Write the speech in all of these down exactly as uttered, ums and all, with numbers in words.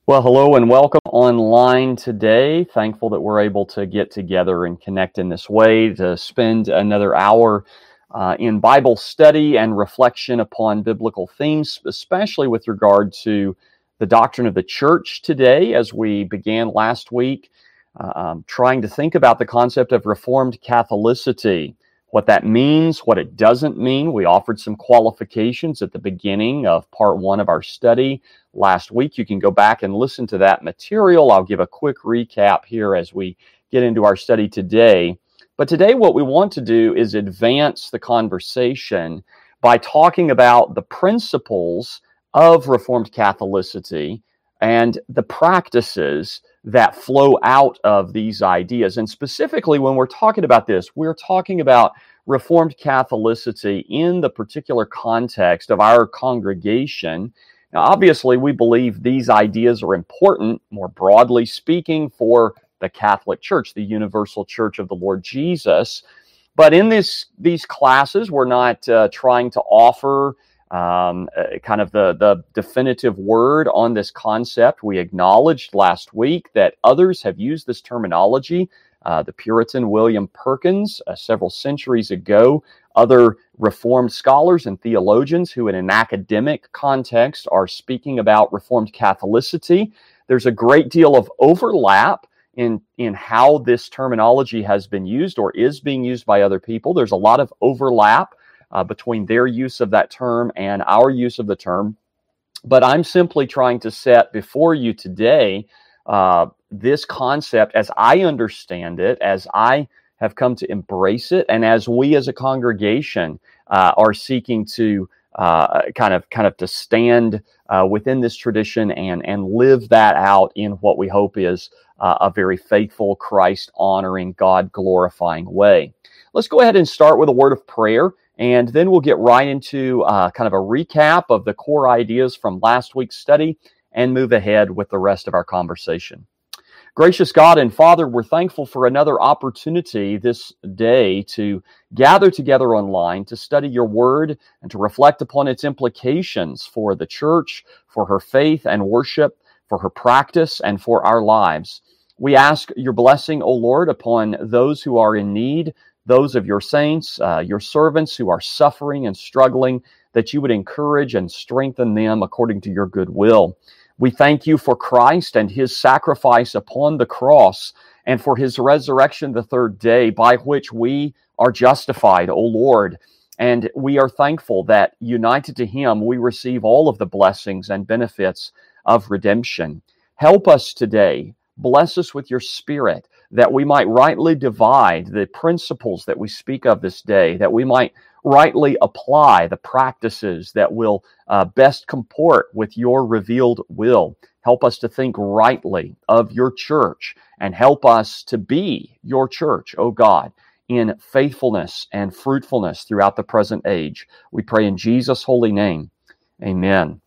Well, hello and welcome online today. Thankful that we're able to get together and connect in this way to spend another hour uh, in Bible study and reflection upon biblical themes, especially with regard to the doctrine of the church today, as we began last week, uh, um, trying to think about the concept of Reformed Catholicity, what that means, what it doesn't mean. We offered some qualifications at the beginning of part one of our study last week. You can go back and listen to that material. I'll give a quick recap here as we get into our study today. But today what we want to do is advance the conversation by talking about the principles of Reformed Catholicity and the practices that flow out of these ideas. And specifically, when we're talking about this, we're talking about Reformed Catholicity in the particular context of our congregation. Now, obviously, we believe these ideas are important, more broadly speaking, for the Catholic Church, the universal church of the Lord Jesus. But in this, these classes, we're not uh, trying to offer um, uh, kind of the, the definitive word on this concept. We acknowledged last week that others have used this terminology. Uh, the Puritan William Perkins, uh, several centuries ago, other Reformed scholars and theologians who in an academic context are speaking about Reformed Catholicity. There's a great deal of overlap in, in how this terminology has been used or is being used by other people. There's a lot of overlap uh, between their use of that term and our use of the term. But I'm simply trying to set before you today uh, this concept as I understand it, as I have come to embrace it, and as we as a congregation uh, are seeking to uh, kind of kind of to stand uh, within this tradition and and live that out in what we hope is uh, a very faithful, Christ-honoring, God-glorifying way. Let's go ahead and start with a word of prayer, and then we'll get right into uh, kind of a recap of the core ideas from last week's study and move ahead with the rest of our conversation. Gracious God and Father, we're thankful for another opportunity this day to gather together online to study your word and to reflect upon its implications for the church, for her faith and worship, for her practice, and for our lives. We ask your blessing, O Lord, upon those who are in need, those of your saints, uh, your servants who are suffering and struggling, that you would encourage and strengthen them according to your good will. We thank you for Christ and his sacrifice upon the cross and for his resurrection the third day, by which we are justified, O Lord. And we are thankful that united to him, we receive all of the blessings and benefits of redemption. Help us today. Bless us with your Spirit, that we might rightly divide the principles that we speak of this day, that we might rightly apply the practices that will uh, best comport with your revealed will. Help us to think rightly of your church and help us to be your church, O God, in faithfulness and fruitfulness throughout the present age. We pray in Jesus' holy name. Amen.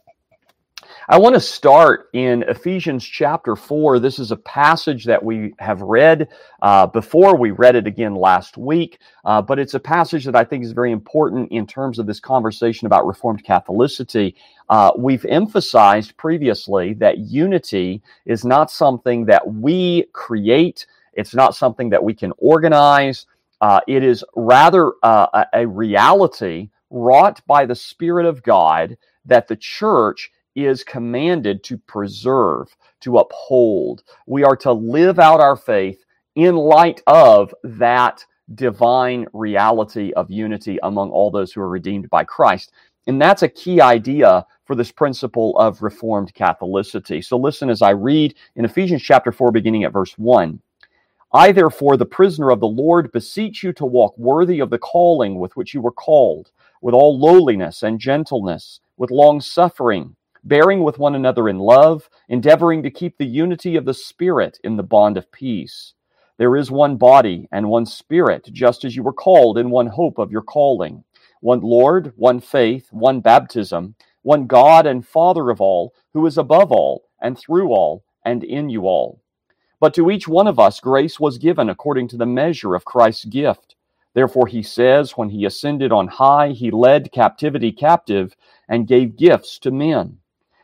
I want to start in Ephesians chapter four. This is a passage that we have read uh, before. We read it again last week, uh, but it's a passage that I think is very important in terms of this conversation about Reformed Catholicity. Uh, we've emphasized previously that unity is not something that we create. It's not something that we can organize. Uh, it is rather uh, a reality wrought by the Spirit of God that the church is commanded to preserve, to uphold. We are to live out our faith in light of that divine reality of unity among all those who are redeemed by Christ. And that's a key idea for this principle of Reformed Catholicity. So listen as I read in Ephesians chapter four, beginning at verse one. I, therefore, the prisoner of the Lord, beseech you to walk worthy of the calling with which you were called, with all lowliness and gentleness, with long-suffering, bearing with one another in love, endeavoring to keep the unity of the Spirit in the bond of peace. There is one body and one Spirit, just as you were called in one hope of your calling. One Lord, one faith, one baptism, one God and Father of all, who is above all, and through all, and in you all. But to each one of us grace was given according to the measure of Christ's gift. Therefore he says, when he ascended on high, he led captivity captive and gave gifts to men.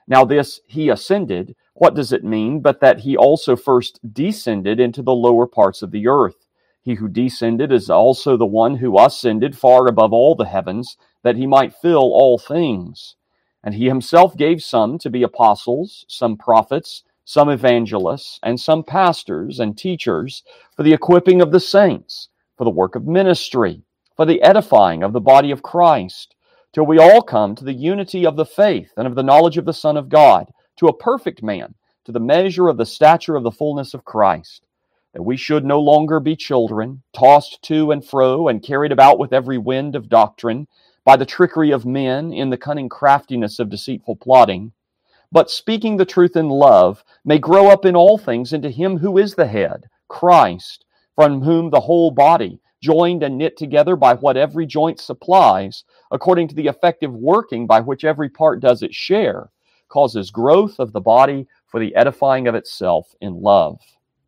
Now this, he ascended, what does it mean but that he also first descended into the lower parts of the earth? He who descended is also the one who ascended far above all the heavens, that he might fill all things. And he himself gave some to be apostles, some prophets, some evangelists, and some pastors and teachers for the equipping of the saints, for the work of ministry, for the edifying of the body of Christ, till we all come to the unity of the faith and of the knowledge of the Son of God, to a perfect man, to the measure of the stature of the fullness of Christ, that we should no longer be children, tossed to and fro and carried about with every wind of doctrine, by the trickery of men, in the cunning craftiness of deceitful plotting, but speaking the truth in love, may grow up in all things into him who is the head, Christ, from whom the whole body, joined and knit together by what every joint supplies, according to the effective working by which every part does its share, causes growth of the body for the edifying of itself in love.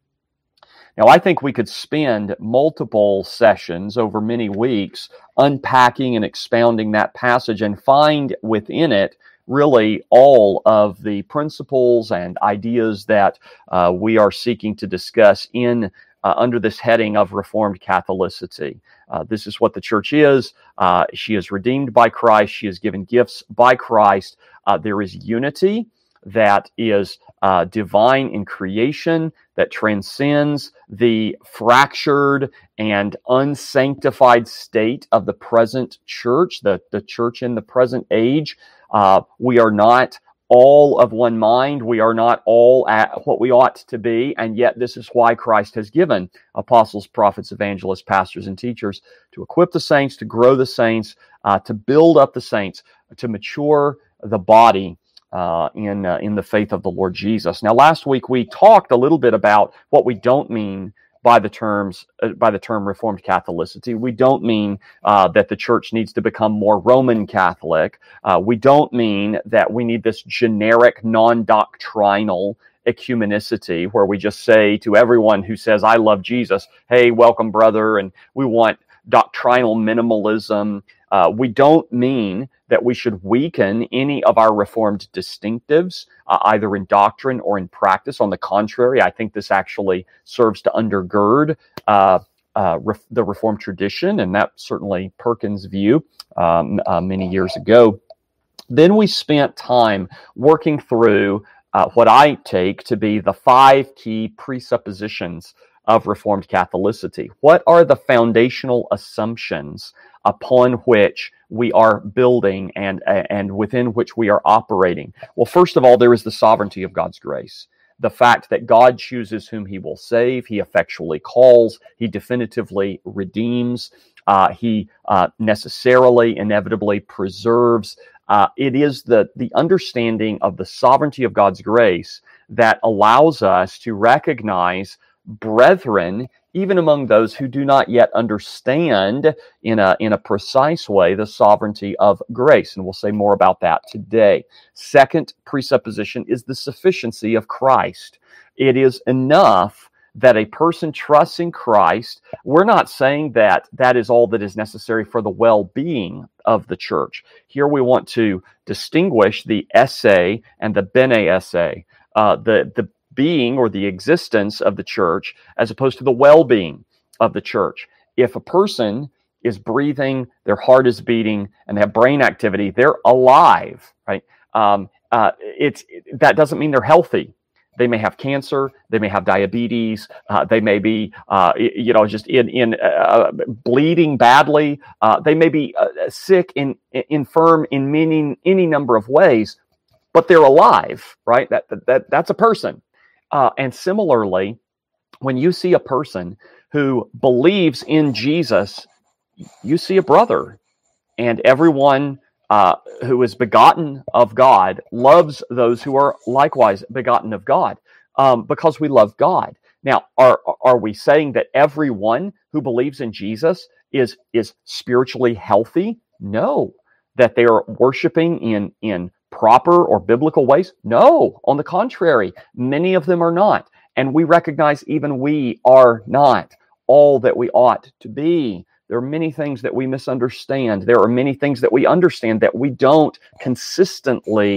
Now, I think we could spend multiple sessions over many weeks unpacking and expounding that passage and find within it really all of the principles and ideas that uh, we are seeking to discuss in uh, under this heading of Reformed Catholicity. Uh, this is what the church is. Uh, she is redeemed by Christ. She is given gifts by Christ. Uh, there is unity that is uh, divine in creation, that transcends the fractured and unsanctified state of the present church, the, the church in the present age. Uh, we are not all of one mind. We are not all at what we ought to be, and yet this is why Christ has given apostles, prophets, evangelists, pastors, and teachers to equip the saints, to grow the saints, uh, to build up the saints, to mature the body Uh, in uh, in the faith of the Lord Jesus. Now, last week we talked a little bit about what we don't mean by the terms uh, by the term Reformed Catholicity. We don't mean uh, that the church needs to become more Roman Catholic. Uh, we don't mean that we need this generic, non-doctrinal ecumenicity where we just say to everyone who says, "I love Jesus," "Hey, welcome, brother," and we want doctrinal minimalism. Uh, we don't mean that we should weaken any of our Reformed distinctives, uh, either in doctrine or in practice. On the contrary, I think this actually serves to undergird uh, uh, ref- the Reformed tradition, and that's certainly Perkins' view um, uh, many years ago. Then we spent time working through uh, what I take to be the five key presuppositions of Reformed Catholicity. What are the foundational assumptions upon which we are building and, and within which we are operating? Well, first of all, there is the sovereignty of God's grace. The fact that God chooses whom he will save, he effectually calls, he definitively redeems, uh, he uh, necessarily, inevitably preserves. Uh, it is the, the understanding of the sovereignty of God's grace that allows us to recognize brethren, even among those who do not yet understand in a, in a precise way the sovereignty of grace. And we'll say more about that today. Second presupposition is the sufficiency of Christ. It is enough that a person trusts in Christ. We're not saying that that is all that is necessary for the well-being of the church. Here we want to distinguish the esse and the bene esse, uh, the, the being or the existence of the church as opposed to the well-being of the church. If a person is breathing, their heart is beating, and they have brain activity, they're alive, right? Um, uh, it's that doesn't mean they're healthy. They may have cancer, they may have diabetes, uh, they may be, uh, you know, just in in uh, bleeding badly. Uh, they may be uh, sick, in, infirm in many any number of ways, but they're alive, right? That that that's a person. Uh, and similarly, when you see a person who believes in Jesus, you see a brother. And everyone uh, who is begotten of God loves those who are likewise begotten of God, um, because we love God. Now, are are we saying that everyone who believes in Jesus is is spiritually healthy? No. That they are worshiping in in proper or biblical ways? No, on the contrary, many of them are not. And we recognize even we are not all that we ought to be. There are many things that we misunderstand. There are many things that we understand that we don't consistently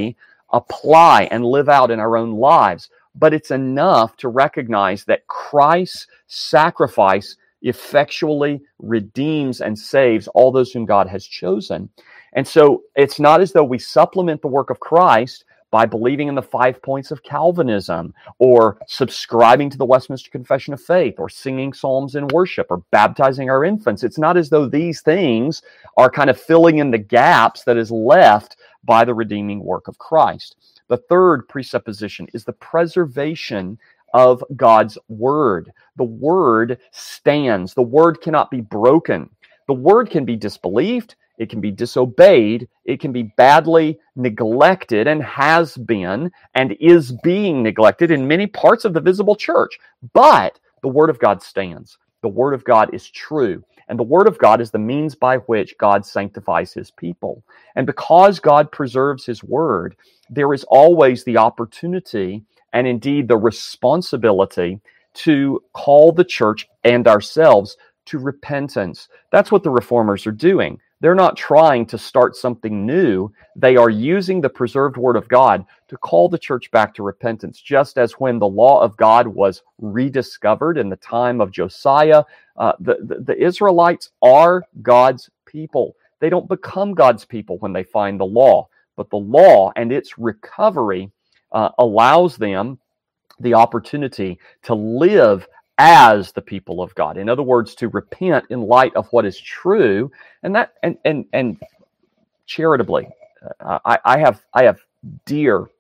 apply and live out in our own lives. But it's enough to recognize that Christ's sacrifice effectually redeems and saves all those whom God has chosen. And so it's not as though we supplement the work of Christ by believing in the five points of Calvinism, or subscribing to the Westminster Confession of Faith, or singing psalms in worship, or baptizing our infants. It's not as though these things are kind of filling in the gaps that is left by the redeeming work of Christ. The third presupposition is the preservation of God's Word. The Word stands. The Word cannot be broken. The Word can be disbelieved. It can be disobeyed. It can be badly neglected, and has been and is being neglected in many parts of the visible church. But the Word of God stands. The Word of God is true. And the Word of God is the means by which God sanctifies His people. And because God preserves His Word, there is always the opportunity, and indeed the responsibility, to call the church and ourselves to repentance. That's what the Reformers are doing. They're not trying to start something new. They are using the preserved Word of God to call the church back to repentance, just as when the law of God was rediscovered in the time of Josiah. Uh, the, the, the Israelites are God's people. They don't become God's people when they find the law, but the law and its recovery uh, allows them the opportunity to live as the people of God. In other words, to repent in light of what is true, and that and and and charitably. Uh, I, I have I have dear,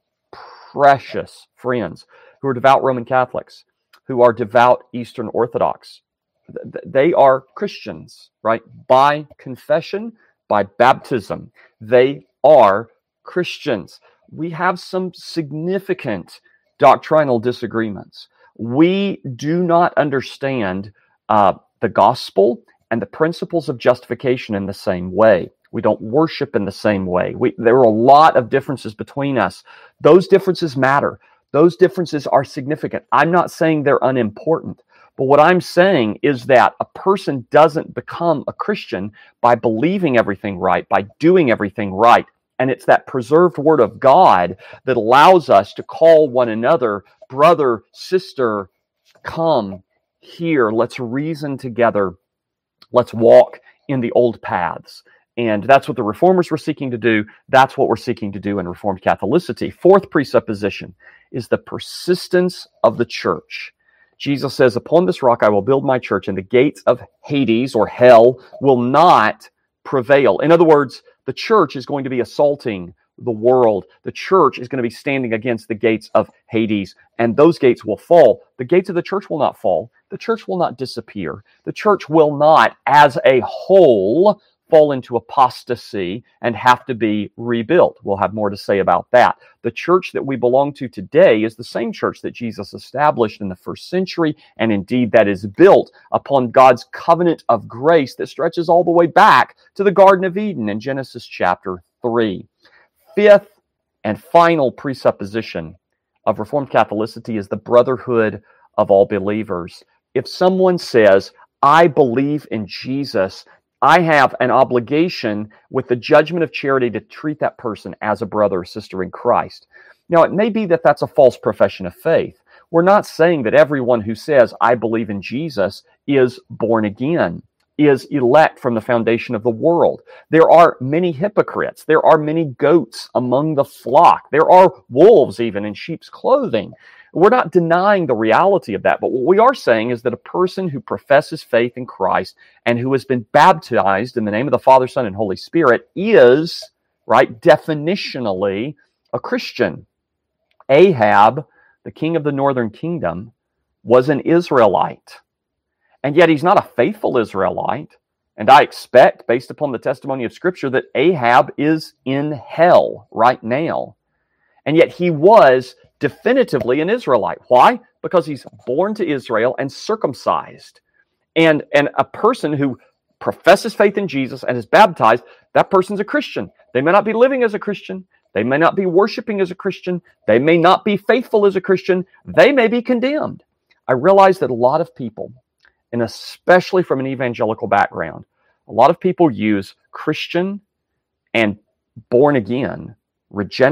precious friends who are devout Roman Catholics, who are devout Eastern Orthodox. They are Christians, right? By confession, by baptism, they are Christians. We have some significant doctrinal disagreements. We do not understand uh, the gospel and the principles of justification in the same way. We don't worship in the same way. We, there are a lot of differences between us. Those differences matter. Those differences are significant. I'm not saying they're unimportant, but what I'm saying is that a person doesn't become a Christian by believing everything right, by doing everything right. And it's that preserved Word of God that allows us to call one another, brother, sister, come here. Let's reason together. Let's walk in the old paths. And that's what the Reformers were seeking to do. That's what we're seeking to do in Reformed Catholicity. Fourth presupposition is the persistence of the church. Jesus says, upon this rock I will build my church, and the gates of Hades, or hell, will not prevail. In other words, the church is going to be assaulting the world. The church is going to be standing against the gates of Hades, and those gates will fall. The gates of the church will not fall. The church will not disappear. The church will not, as a whole, fall into apostasy and have to be rebuilt. We'll have more to say about that. The church that we belong to today is the same church that Jesus established in the first century, and indeed that is built upon God's covenant of grace that stretches all the way back to the Garden of Eden in Genesis chapter three. Fifth and final presupposition of Reformed Catholicity is the brotherhood of all believers. If someone says, I believe in Jesus, I have an obligation with the judgment of charity to treat that person as a brother or sister in Christ. Now, it may be that that's a false profession of faith. We're not saying that everyone who says, I believe in Jesus, is born again, is elect from the foundation of the world. There are many hypocrites. There are many goats among the flock. There are wolves even in sheep's clothing. We're not denying the reality of that, but what we are saying is that a person who professes faith in Christ and who has been baptized in the name of the Father, Son, and Holy Spirit is, right, definitionally a Christian. Ahab, the king of the northern kingdom, was an Israelite, and yet he's not a faithful Israelite, and I expect, based upon the testimony of Scripture, that Ahab is in hell right now, and yet he was definitively an Israelite. Why? Because he's born to Israel and circumcised. And, and a person who professes faith in Jesus and is baptized, that person's a Christian. They may not be living as a Christian. They may not be worshiping as a Christian. They may not be faithful as a Christian. They may be condemned. I realize that a lot of people, and especially from an evangelical background, a lot of people use Christian and born again, regenerate,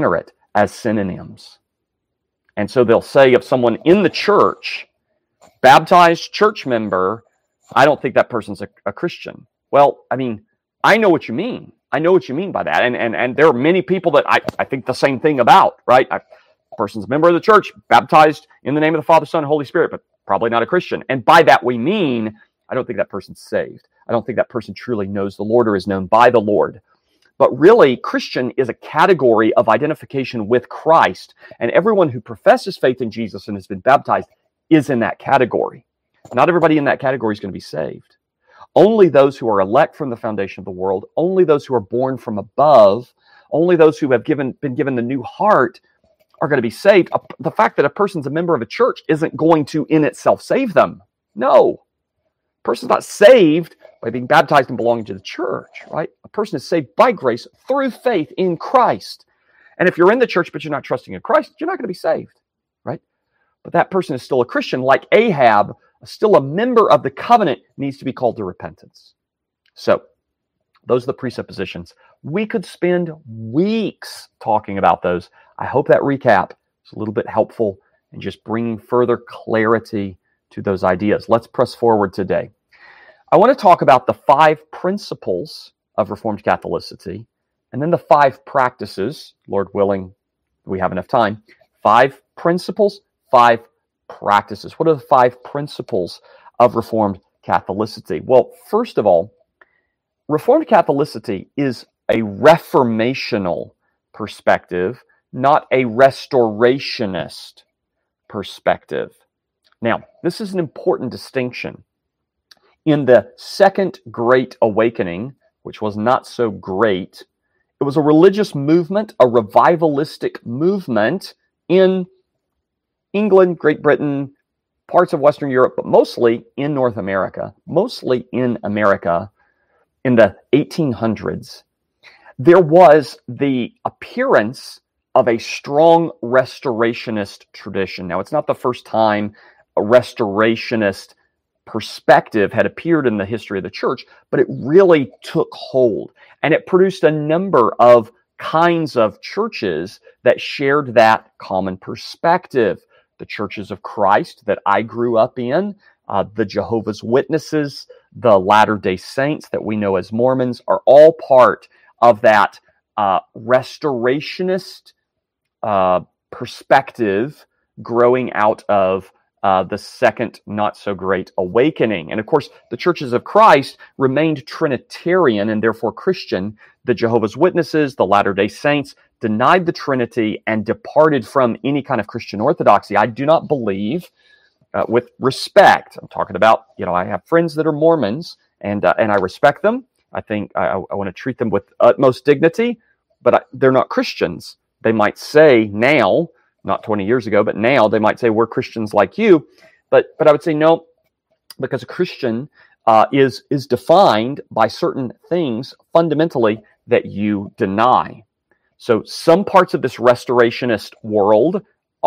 as synonyms. And so they'll say of someone in the church, baptized church member, I don't think that person's a, a Christian. Well, I mean, I know what you mean. I know what you mean by that. And and, and there are many people that I, I think the same thing about, right? A person's a member of the church, baptized in the name of the Father, Son, and Holy Spirit, but probably not a Christian. And by that we mean, I don't think that person's saved. I don't think that person truly knows the Lord or is known by the Lord. But really, Christian is a category of identification with Christ. And everyone who professes faith in Jesus and has been baptized is in that category. Not everybody in that category is going to be saved. Only those who are elect from the foundation of the world, only those who are born from above, only those who have given been given the new heart are going to be saved. The fact that a person's a member of a church isn't going to in itself save them. No. A person's not saved by being baptized and belonging to the church, right? A person is saved by grace through faith in Christ. And if you're in the church but you're not trusting in Christ, you're not going to be saved, right? But that person is still a Christian, like Ahab, still a member of the covenant, needs to be called to repentance. So, those are the presuppositions. We could spend weeks talking about those. I hope that recap is a little bit helpful in just bringing further clarity to those ideas. Let's press forward today. I want to talk about the five principles of Reformed Catholicity, and then the five practices, Lord willing, we have enough time. Five principles, five practices. What are the five principles of Reformed Catholicity? Well, first of all, Reformed Catholicity is a reformational perspective, not a restorationist perspective. Now, this is an important distinction. In the Second Great Awakening, which was not so great, it was a religious movement, a revivalistic movement in England, Great Britain, parts of Western Europe, but mostly in North America, mostly in America in the eighteen hundreds. There was the appearance of a strong restorationist tradition. Now, it's not the first time a restorationist perspective had appeared in the history of the church, but it really took hold. And it produced a number of kinds of churches that shared that common perspective. The churches of Christ that I grew up in, uh, the Jehovah's Witnesses, the Latter-day Saints that we know as Mormons, are all part of that uh, restorationist uh, perspective growing out of uh, the second not-so-great awakening. And of course, the churches of Christ remained Trinitarian and therefore Christian. The Jehovah's Witnesses, the Latter-day Saints, denied the Trinity and departed from any kind of Christian orthodoxy. I do not believe, uh, with respect, I'm talking about, you know, I have friends that are Mormons, and uh, and I respect them. I think I, I want to treat them with utmost dignity, but I, they're not Christians. They might say now, not twenty years ago, but now they might say, we're Christians like you. But but I would say no, because a Christian uh, is is defined by certain things fundamentally that you deny. So some parts of this restorationist world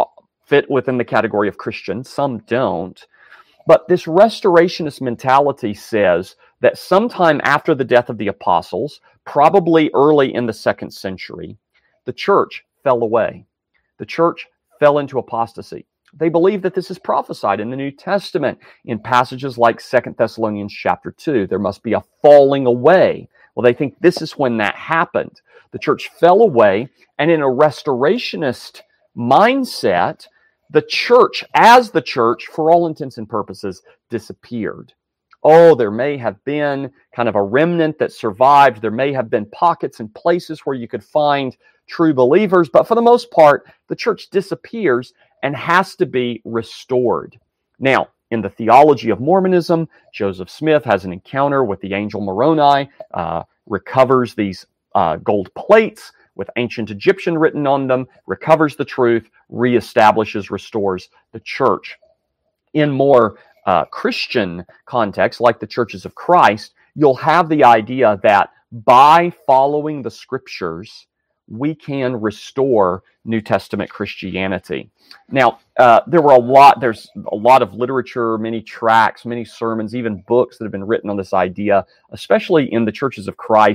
fit within the category of Christian, some don't. But this restorationist mentality says that sometime after the death of the apostles, probably early in the second century, the church fell away. The church fell into apostasy. They believe that this is prophesied in the New Testament in passages like Second Thessalonians chapter two. There must be a falling away. Well, they think this is when that happened. The church fell away, and in a restorationist mindset, the church, as the church, for all intents and purposes, disappeared. Oh, there may have been kind of a remnant that survived. There may have been pockets and places where you could find true believers, but for the most part, the church disappears and has to be restored. Now, in the theology of Mormonism, Joseph Smith has an encounter with the angel Moroni, uh, recovers these uh, gold plates with ancient Egyptian written on them, recovers the truth, reestablishes, restores the church. In more uh, Christian contexts, like the churches of Christ, you'll have the idea that by following the scriptures, we can restore New Testament Christianity. Now, uh, there were a lot, there's a lot of literature, many tracts, many sermons, even books that have been written on this idea, especially in the churches of Christ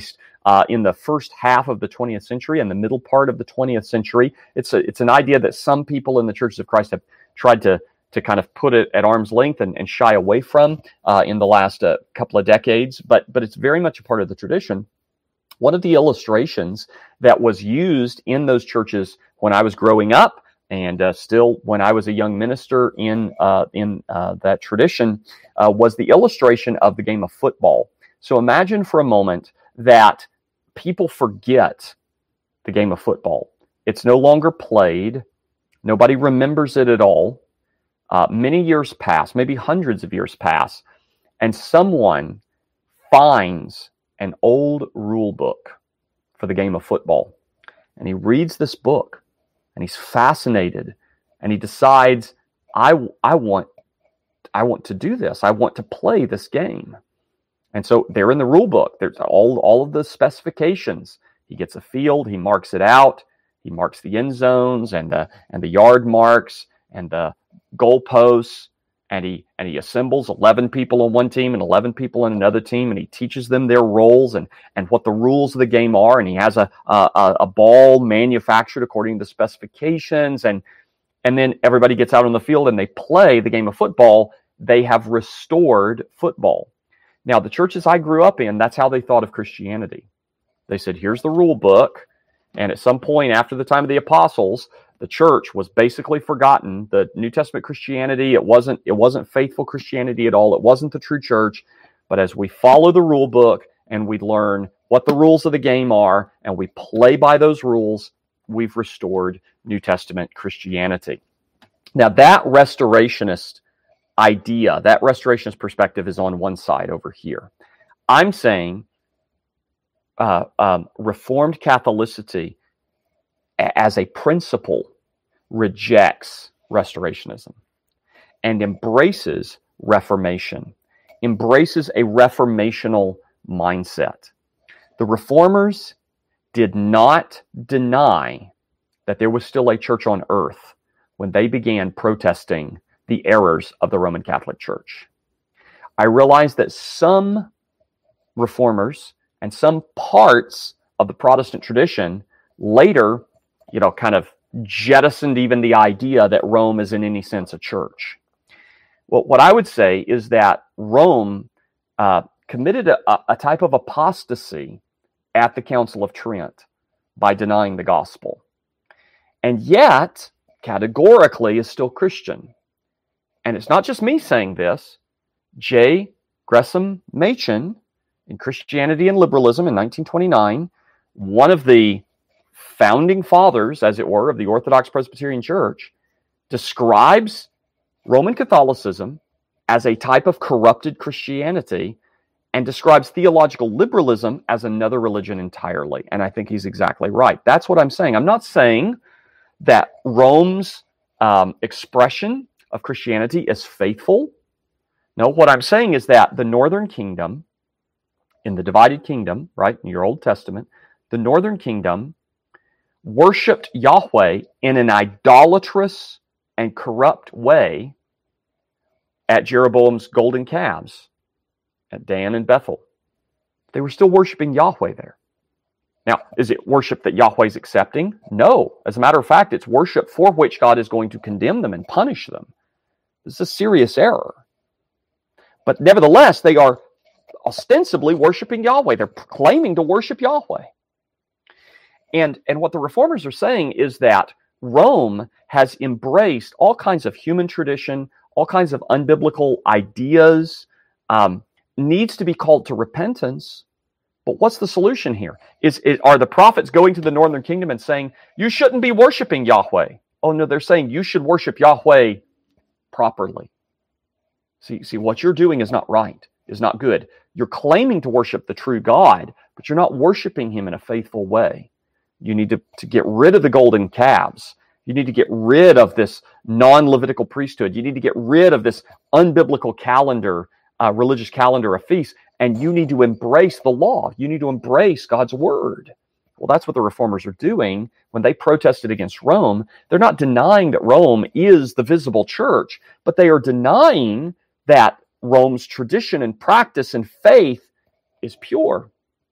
uh, in the first half of the twentieth century and the middle part of the twentieth century. It's a, it's an idea that some people in the Churches of Christ have tried to to kind of put it at arm's length and, and shy away from uh, in the last uh, couple of decades, but but it's very much a part of the tradition. One of the illustrations that was used in those churches when I was growing up, and uh, still when I was a young minister in uh, in uh, that tradition, uh, was the illustration of the game of football. So imagine for a moment that people forget the game of football. It's no longer played. Nobody remembers it at all. Uh, many years pass, maybe hundreds of years pass, and someone finds an old rule book for the game of football. And he reads this book, and he's fascinated, and he decides, I, I, want, I want to do this. I want to play this game. And so they're in the rule book. There's all, all of the specifications. He gets a field, he marks it out, he marks the end zones and the, and the yard marks and the goalposts, and he and he assembles eleven people on one team and eleven people on another team, and he teaches them their roles and and what the rules of the game are, and he has a a, a ball manufactured according to the specifications, and and then everybody gets out on the field and they play the game of football. They have restored football. Now, the churches I grew up in, that's how they thought of Christianity. They said, here's the rule book, and at some point after the time of the apostles, the church was basically forgotten. The New Testament Christianity, it wasn't it wasn't faithful Christianity at all. It wasn't the true church. But as we follow the rule book and we learn what the rules of the game are and we play by those rules, we've restored New Testament Christianity. Now, that restorationist idea, that restorationist perspective is on one side over here. I'm saying uh, um, Reformed Catholicity as a principle rejects restorationism and embraces Reformation, embraces a reformational mindset. The Reformers did not deny that there was still a church on earth when they began protesting the errors of the Roman Catholic Church. I realize that some Reformers and some parts of the Protestant tradition later, you know, kind of jettisoned even the idea that Rome is in any sense a church. Well, what I would say is that Rome uh, committed a, a type of apostasy at the Council of Trent by denying the gospel, and yet categorically is still Christian. And it's not just me saying this. J. Gresham Machen, in Christianity and Liberalism in nineteen twenty-nine, one of the founding fathers, as it were, of the Orthodox Presbyterian Church, describes Roman Catholicism as a type of corrupted Christianity and describes theological liberalism as another religion entirely. And I think he's exactly right. That's what I'm saying. I'm not saying that Rome's um, expression of Christianity is faithful. No, what I'm saying is that the Northern Kingdom, in the divided kingdom, right, in your Old Testament, the Northern Kingdom worshipped Yahweh in an idolatrous and corrupt way at Jeroboam's golden calves, at Dan and Bethel. They were still worshiping Yahweh there. Now, is it worship that Yahweh's accepting? No. As a matter of fact, it's worship for which God is going to condemn them and punish them. This is a serious error. But nevertheless, they are ostensibly worshiping Yahweh. They're claiming to worship Yahweh. And, and what the Reformers are saying is that Rome has embraced all kinds of human tradition, all kinds of unbiblical ideas, um, needs to be called to repentance. But what's the solution here? Is, is are the prophets going to the Northern Kingdom and saying, you shouldn't be worshiping Yahweh? Oh no, they're saying you should worship Yahweh properly. See, see, what you're doing is not right, is not good. You're claiming to worship the true God, but you're not worshiping him in a faithful way. You need to, to get rid of the golden calves. You need to get rid of this non-Levitical priesthood. You need to get rid of this unbiblical calendar, uh, religious calendar of feasts, and you need to embrace the law. You need to embrace God's word. Well, that's what the Reformers are doing when they protested against Rome. They're not denying that Rome is the visible church, but they are denying that Rome's tradition and practice and faith is pure.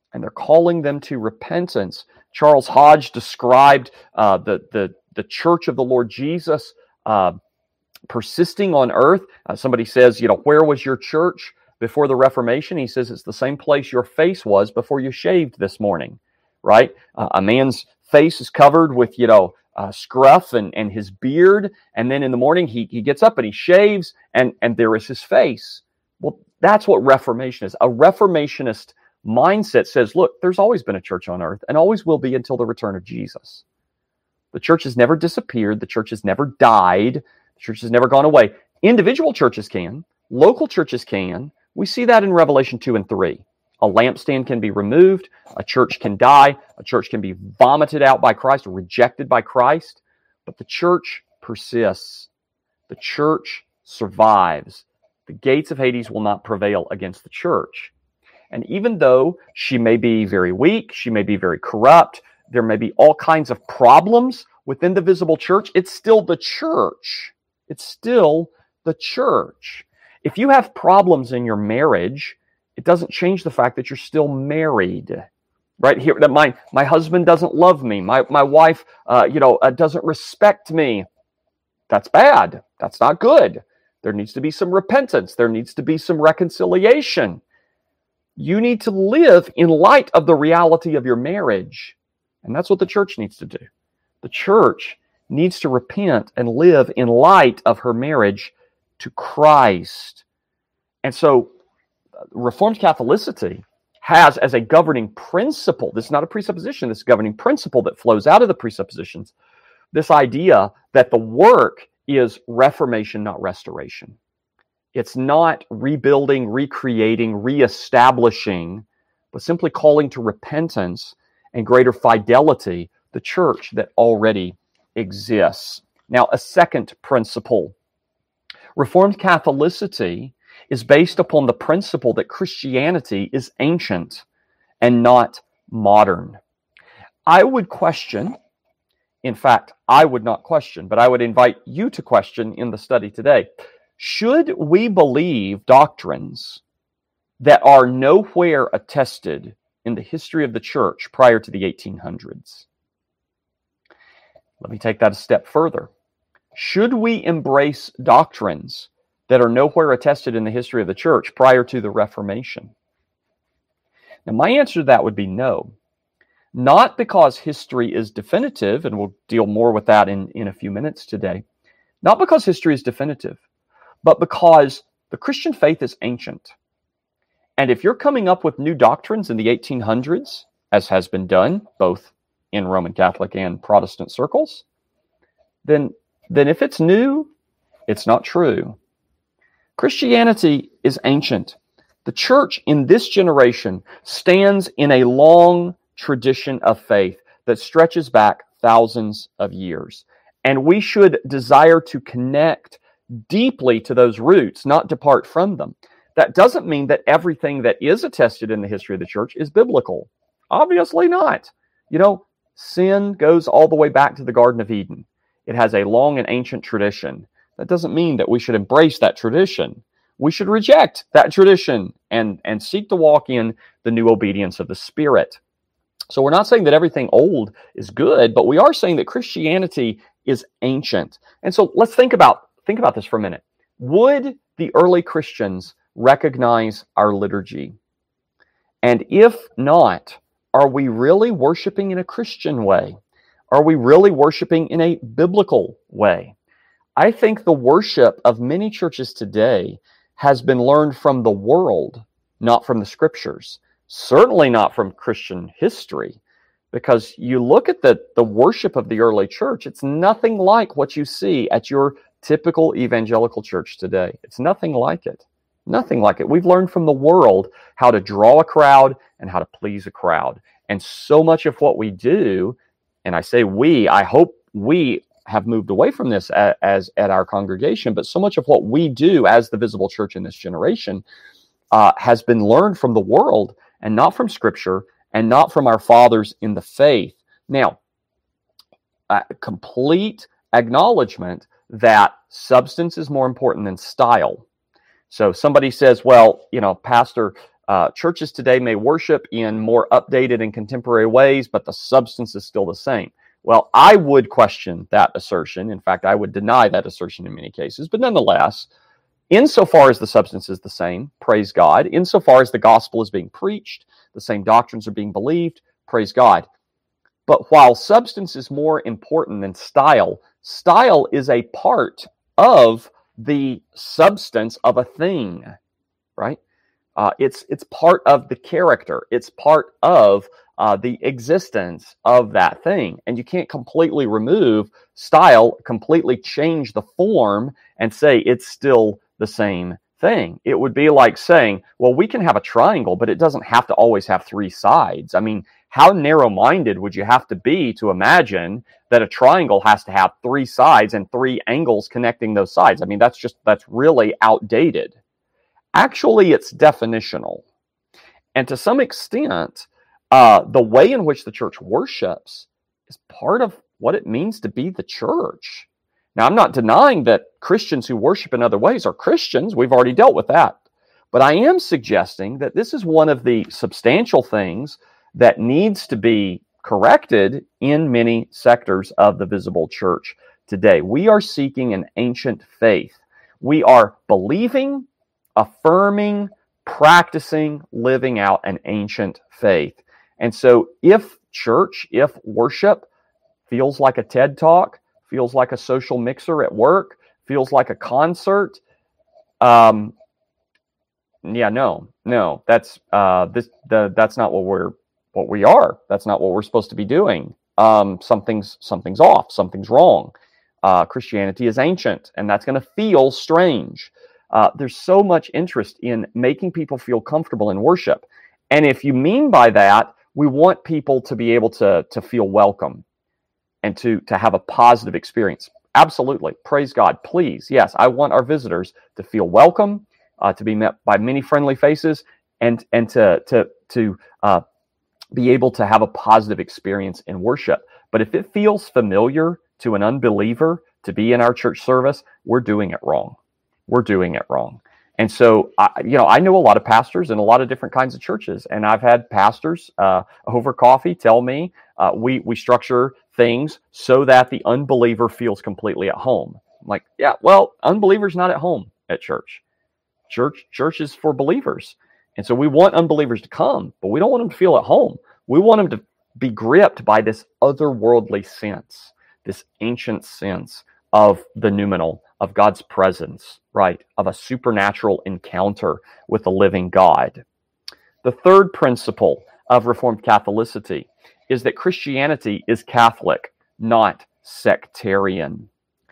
and they're calling them to repentance. Charles Hodge described uh, the, the, the church of the Lord Jesus uh, persisting on earth. Uh, somebody says, you know, where was your church before the Reformation? He says it's the same place your face was before you shaved this morning, right? Uh, a man's face is covered with, you know, uh, scruff and, and his beard, and then in the morning he, he gets up and he shaves, and, and there is his face. Well, that's what Reformation is. A Reformationist mindset says, look, there's always been a church on earth and always will be until the return of Jesus. The church has never disappeared. The church has never died. The church has never gone away. Individual churches can. Local churches can. We see that in Revelation two and three. A lampstand can be removed. A church can die. A church can be vomited out by Christ or rejected by Christ. But the church persists. The church survives. The gates of Hades will not prevail against the church. And even though she may be very weak, she may be very corrupt, there may be all kinds of problems within the visible church, it's still the church. It's still the church. If you have problems in your marriage, it doesn't change the fact that you're still married. Right here, that my my husband doesn't love me, my my wife, uh, you know, uh, doesn't respect me. That's bad. That's not good. There needs to be some repentance. There needs to be some reconciliation. You need to live in light of the reality of your marriage. And that's what the church needs to do. The church needs to repent and live in light of her marriage to Christ. And so Reformed Catholicity has as a governing principle, this is not a presupposition, this is a governing principle that flows out of the presuppositions, this idea that the work is reformation, not restoration. It's not rebuilding, recreating, reestablishing, but simply calling to repentance and greater fidelity the church that already exists. Now, a second principle. Reformed Catholicity is based upon the principle that Christianity is ancient and not modern. I would question, in fact, I would not question, but I would invite you to question in the study today. Should we believe doctrines that are nowhere attested in the history of the church prior to the eighteen hundreds? Let me take that a step further. Should we embrace doctrines that are nowhere attested in the history of the church prior to the Reformation? Now, my answer to that would be no. Not because history is definitive, and we'll deal more with that in, in a few minutes today. Not because history is definitive, but because the Christian faith is ancient. And if you're coming up with new doctrines in the eighteen hundreds, as has been done both in Roman Catholic and Protestant circles, then, then if it's new, it's not true. Christianity is ancient. The church in this generation stands in a long tradition of faith that stretches back thousands of years. And we should desire to connect deeply to those roots, not depart from them. That doesn't mean that everything that is attested in the history of the church is biblical. Obviously not. You know, sin goes all the way back to the Garden of Eden. It has a long and ancient tradition. That doesn't mean that we should embrace that tradition. We should reject that tradition and, and seek to walk in the new obedience of the Spirit. So we're not saying that everything old is good, but we are saying that Christianity is ancient. And so let's think about think about this for a minute. Would the early Christians recognize our liturgy? And if not, are we really worshiping in a Christian way? Are we really worshiping in a biblical way? I think the worship of many churches today has been learned from the world, not from the Scriptures. Certainly not from Christian history, because you look at the, the worship of the early church, it's nothing like what you see at your typical evangelical church today. It's nothing like it. Nothing like it. We've learned from the world how to draw a crowd and how to please a crowd. And so much of what we do, and I say we, I hope we have moved away from this as, as at our congregation, but so much of what we do as the visible church in this generation uh, has been learned from the world and not from Scripture and not from our fathers in the faith. Now, uh, complete acknowledgement that substance is more important than style. So somebody says, well, you know, Pastor, Uh, churches today may worship in more updated and contemporary ways, but the substance is still the same. Well, I would question that assertion. In fact, I would deny that assertion in many cases. But nonetheless, insofar as the substance is the same, praise God. Insofar as the gospel is being preached, the same doctrines are being believed, praise God. But while substance is more important than style, style is a part of the substance of a thing, right? Uh, it's it's part of the character. It's part of uh, the existence of that thing. And you can't completely remove style, completely change the form, and say it's still the same thing. It would be like saying, well, we can have a triangle, but it doesn't have to always have three sides. I mean, how narrow-minded would you have to be to imagine that a triangle has to have three sides and three angles connecting those sides? I mean, that's just, that's really outdated. Actually, it's definitional. And to some extent, uh, the way in which the church worships is part of what it means to be the church. Now, I'm not denying that Christians who worship in other ways are Christians. We've already dealt with that. But I am suggesting that this is one of the substantial things that needs to be corrected in many sectors of the visible church today. We are seeking an ancient faith. We are believing, affirming, practicing, living out an ancient faith. And so if church, if worship feels like a TED Talk, feels like a social mixer at work, feels like a concert, um, yeah, no, no, that's uh, this, the, that's not what we're, what we are. That's not what we're supposed to be doing. Um, something's, something's off. Something's wrong. Uh, Christianity is ancient, and that's going to feel strange. Uh, there's so much interest in making people feel comfortable in worship. And if you mean by that, we want people to be able to, to feel welcome and to, to have a positive experience. Absolutely. Praise God. Please. Yes, I want our visitors to feel welcome, uh, to be met by many friendly faces, and, and to, to, to uh, be able to have a positive experience in worship. But if it feels familiar to an unbeliever to be in our church service, we're doing it wrong. We're doing it wrong. And so, I, you know, I know a lot of pastors in a lot of different kinds of churches, and I've had pastors uh, over coffee tell me uh, we we structure things so that the unbeliever feels completely at home. I'm like, yeah, well, unbelievers not at home at church. Church church is for believers, and so we want unbelievers to come, but we don't want them to feel at home. We want them to be gripped by this otherworldly sense, this ancient sense of the noumenal, of God's presence, right? Of a supernatural encounter with the living God. The third principle of Reformed Catholicity is that Christianity is Catholic, not sectarian.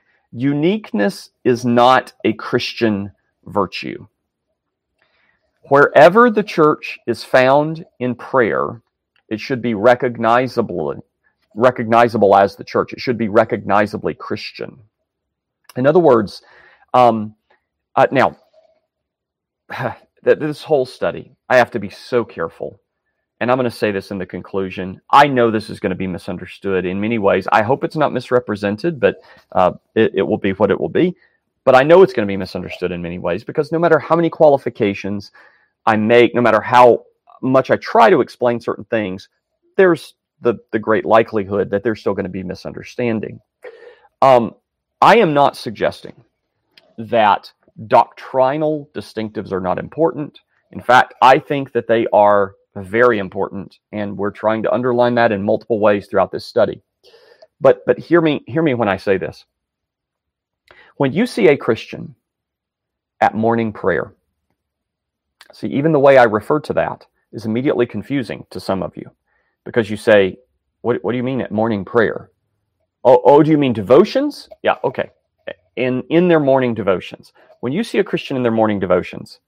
Uniqueness is not a Christian virtue. Wherever the church is found in prayer, it should be recognizable, recognizable as the church. It should be recognizably Christian. In other words, um, uh, now, this whole study, I have to be so careful. And I'm going to say this in the conclusion. I know this is going to be misunderstood in many ways. I hope it's not misrepresented, but uh, it, it will be what it will be. But I know it's going to be misunderstood in many ways, because no matter how many qualifications I make, no matter how much I try to explain certain things, there's the, the great likelihood that there's still going to be misunderstanding. Um, I am not suggesting that doctrinal distinctives are not important. In fact, I think that they are very important, and we're trying to underline that in multiple ways throughout this study. But but hear me, hear me when I say this. When you see a Christian at morning prayer, see, even the way I refer to that is immediately confusing to some of you, because you say, what, what do you mean at morning prayer? Oh, oh, do you mean devotions? Yeah, okay. In, in their morning devotions. When you see a Christian in their morning devotions,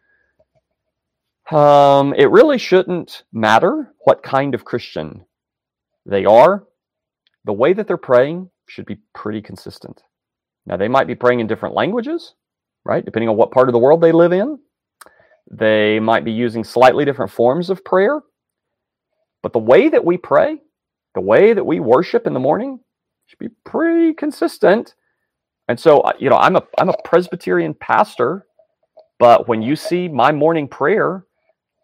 um, it really shouldn't matter what kind of Christian they are. The way that they're praying should be pretty consistent. Now, they might be praying in different languages, right? Depending on what part of the world they live in. They might be using slightly different forms of prayer. But the way that we pray, the way that we worship in the morning, should be pretty consistent. And so, you know, I'm a I'm a Presbyterian pastor, but when you see my morning prayer,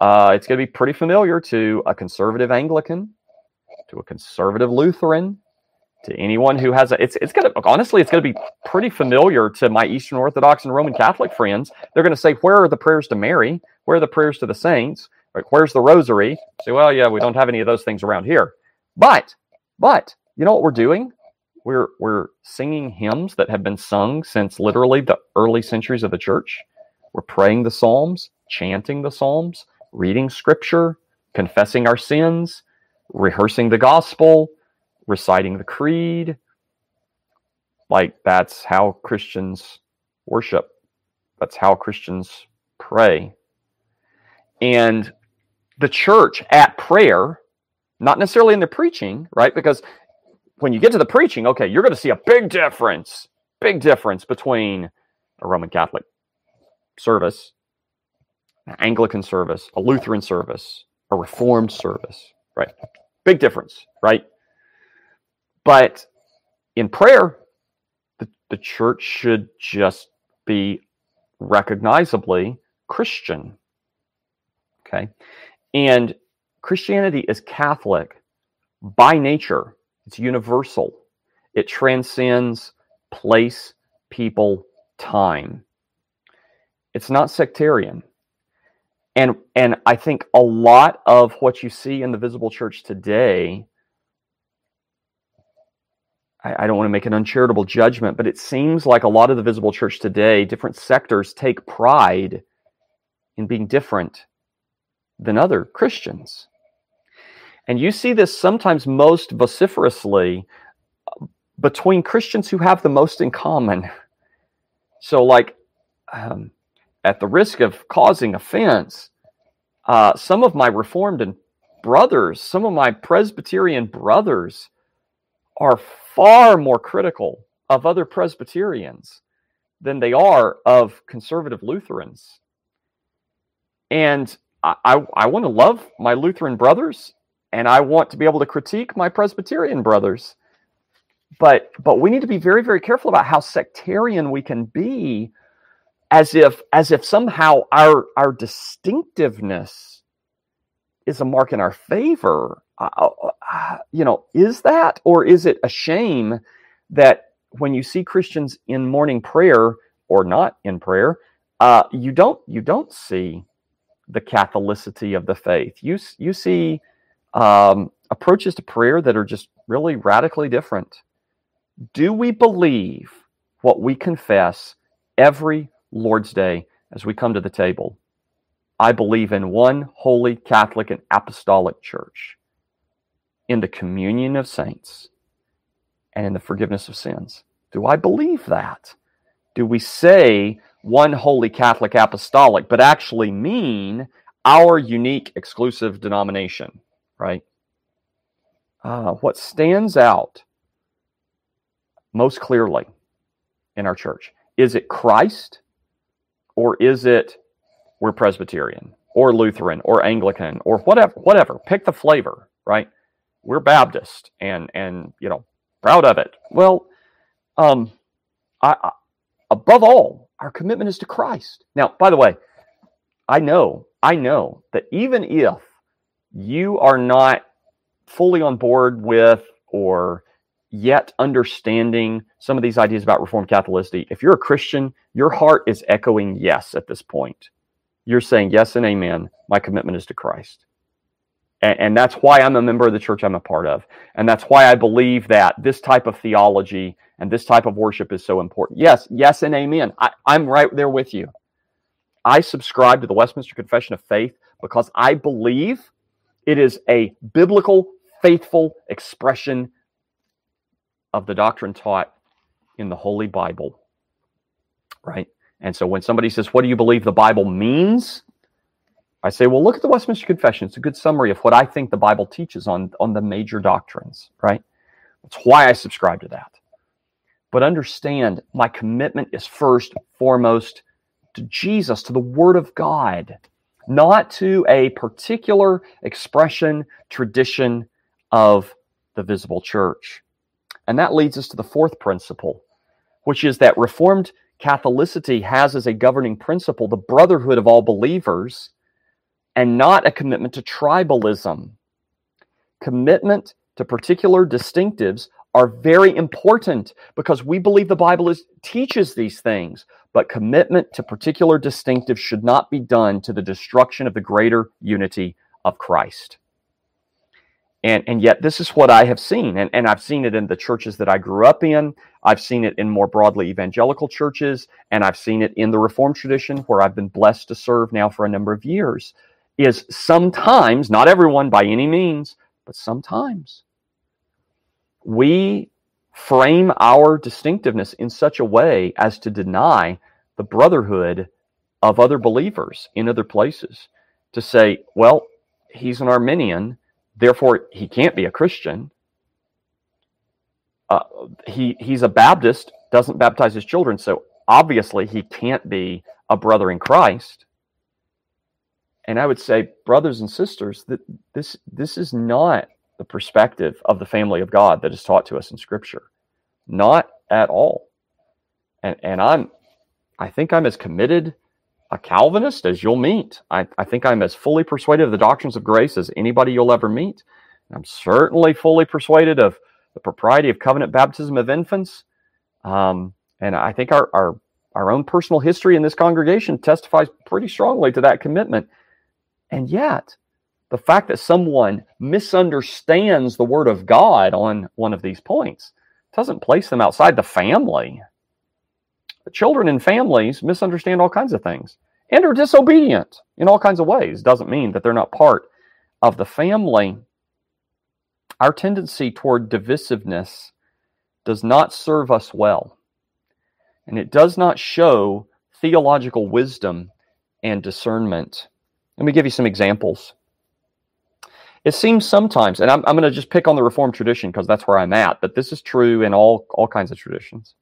uh, it's going to be pretty familiar to a conservative Anglican, to a conservative Lutheran, to anyone who has a, it's it's going to, honestly, it's going to be pretty familiar to my Eastern Orthodox and Roman Catholic friends. They're going to say, where are the prayers to Mary? Where are the prayers to the saints? Where's the rosary? Say, well, yeah, we don't have any of those things around here. But, but, you know what we're doing? We're we're singing hymns that have been sung since literally the early centuries of the church. We're praying the Psalms, chanting the Psalms, reading Scripture, confessing our sins, rehearsing the gospel, reciting the creed. Like, that's how Christians worship. That's how Christians pray. And the church at prayer, not necessarily in the preaching, right? Because when you get to the preaching, okay, you're going to see a big difference, big difference between a Roman Catholic service, an Anglican service, a Lutheran service, a Reformed service, right? Big difference, right? But in prayer, the, the church should just be recognizably Christian, okay? And Christianity is Catholic by nature. It's universal. It transcends place, people, time. It's not sectarian. And, and I think a lot of what you see in the visible church today, I, I don't want to make an uncharitable judgment, but it seems like a lot of the visible church today, different sectors take pride in being different than other Christians. And you see this sometimes most vociferously between Christians who have the most in common. So, like, um, at the risk of causing offense, uh, some of my Reformed and brothers, some of my Presbyterian brothers are far more critical of other Presbyterians than they are of conservative Lutherans. And I, I, I want to love my Lutheran brothers, and I want to be able to critique my Presbyterian brothers. But but we need to be very, very careful about how sectarian we can be, as if as if somehow our our distinctiveness is a mark in our favor. Uh, uh, you know, is that, or is it a shame that when you see Christians in morning prayer or not in prayer, uh, you don't you don't see the Catholicity of the faith. You you see um, approaches to prayer that are just really radically different. Do we believe what we confess every Lord's Day as we come to the table? I believe in one holy Catholic and apostolic church, in the communion of saints, and in the forgiveness of sins. Do I believe that? Do we say one holy Catholic apostolic, but actually mean our unique exclusive denomination, right? Uh, what stands out most clearly in our church, is it Christ, or is it we're Presbyterian or Lutheran or Anglican or whatever, whatever, pick the flavor, right? We're Baptist and, and, you know, proud of it. Well, um, I, I, above all, our commitment is to Christ. Now, by the way, I know, I know that even if you are not fully on board with or yet understanding some of these ideas about Reformed Catholicity, if you're a Christian, your heart is echoing yes at this point. You're saying yes and amen. My commitment is to Christ. And, and that's why I'm a member of the church I'm a part of. And that's why I believe that this type of theology and this type of worship is so important. Yes, yes and amen. I, I'm right there with you. I subscribe to the Westminster Confession of Faith because I believe it is a biblical, faithful expression of the doctrine taught in the Holy Bible, right? And so when somebody says, what do you believe the Bible means? I say, well, look at the Westminster Confession. It's a good summary of what I think the Bible teaches on, on the major doctrines, right? That's why I subscribe to that. But understand, my commitment is first and foremost to Jesus, to the Word of God, not to a particular expression, tradition of the visible church. And that leads us to the fourth principle, which is that Reformed Catholicity has as a governing principle the brotherhood of all believers, and not a commitment to tribalism. Commitment to particular distinctives are very important because we believe the Bible is, teaches these things, but commitment to particular distinctives should not be done to the destruction of the greater unity of Christ. And, and yet this is what I have seen, and, and I've seen it in the churches that I grew up in, I've seen it in more broadly evangelical churches, and I've seen it in the Reformed tradition where I've been blessed to serve now for a number of years, is sometimes, not everyone by any means, but sometimes, we frame our distinctiveness in such a way as to deny the brotherhood of other believers in other places. To say, well, he's an Arminian, therefore he can't be a Christian. Uh, he he's a Baptist, doesn't baptize his children, so obviously he can't be a brother in Christ. And I would say, brothers and sisters, that this this is not the perspective of the family of God that is taught to us in Scripture. Not at all. And and I'm I think I'm as committed a Calvinist as you'll meet. I, I think I'm as fully persuaded of the doctrines of grace as anybody you'll ever meet. I'm certainly fully persuaded of the propriety of covenant baptism of infants. Um, and I think our, our, our own personal history in this congregation testifies pretty strongly to that commitment. And yet, the fact that someone misunderstands the Word of God on one of these points doesn't place them outside the family. The children in families misunderstand all kinds of things and are disobedient in all kinds of ways. Doesn't mean that they're not part of the family. Our tendency toward divisiveness does not serve us well, and it does not show theological wisdom and discernment. Let me give you some examples. It seems sometimes, and I'm, I'm going to just pick on the Reformed tradition because that's where I'm at, but this is true in all, all kinds of traditions.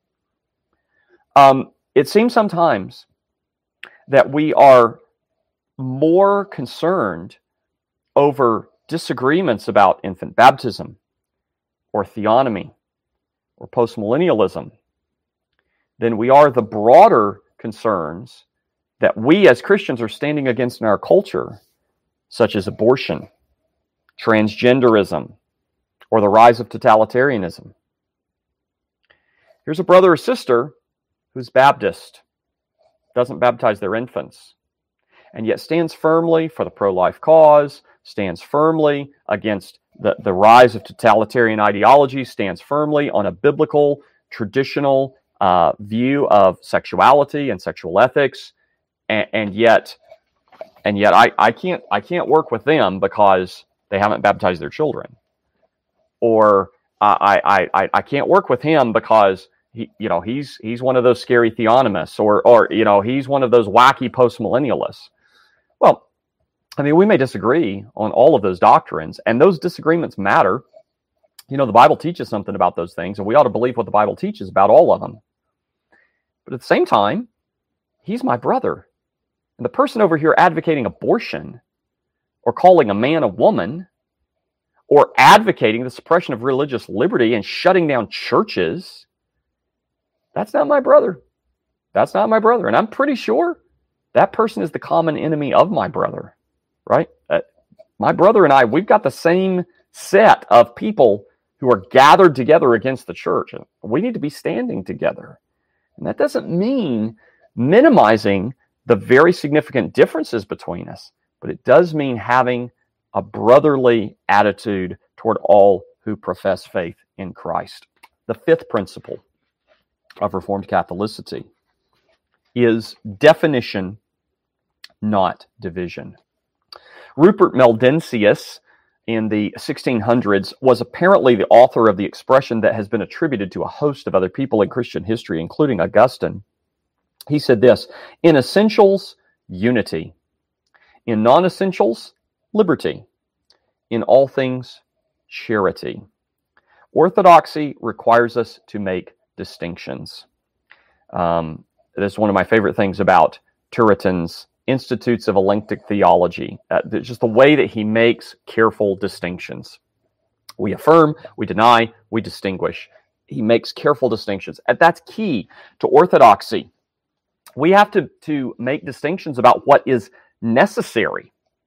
Um, it seems sometimes that we are more concerned over disagreements about infant baptism or theonomy or postmillennialism than we are the broader concerns that we as Christians are standing against in our culture, such as abortion, transgenderism, or the rise of totalitarianism. Here's a brother or sister who's Baptist, doesn't baptize their infants, and yet stands firmly for the pro-life cause, stands firmly against the, the rise of totalitarian ideology, stands firmly on a biblical, traditional uh, view of sexuality and sexual ethics, and, and yet, and yet I, I can't I can't work with them because they haven't baptized their children, or I I I, I can't work with him because he you know he's he's one of those scary theonomists, or or you know he's one of those wacky postmillennialists. Well, I mean, we may disagree on all of those doctrines, and those disagreements matter. You know, the Bible teaches something about those things, and we ought to believe what the Bible teaches about all of them. But at the same time, he's my brother. And the person over here advocating abortion, or calling a man a woman, or advocating the suppression of religious liberty and shutting down churches, that's not my brother. That's not my brother. And I'm pretty sure that person is the common enemy of my brother, right? Uh, my brother and I, we've got the same set of people who are gathered together against the church. And we need to be standing together. And that doesn't mean minimizing the very significant differences between us, but it does mean having a brotherly attitude toward all who profess faith in Christ. The fifth principle of Reformed Catholicity is definition, not division. Rupert Meldentius in the sixteen hundreds was apparently the author of the expression that has been attributed to a host of other people in Christian history, including Augustine. He said this: in essentials, unity. In non-essentials, liberty. In all things, charity. Orthodoxy requires us to make distinctions. Um, that's one of my favorite things about Turretin's Institutes of Elenctic Theology. Uh, just the way that he makes careful distinctions. We affirm, we deny, we distinguish. He makes careful distinctions. And that's key to orthodoxy. We have to, to make distinctions about what is necessary.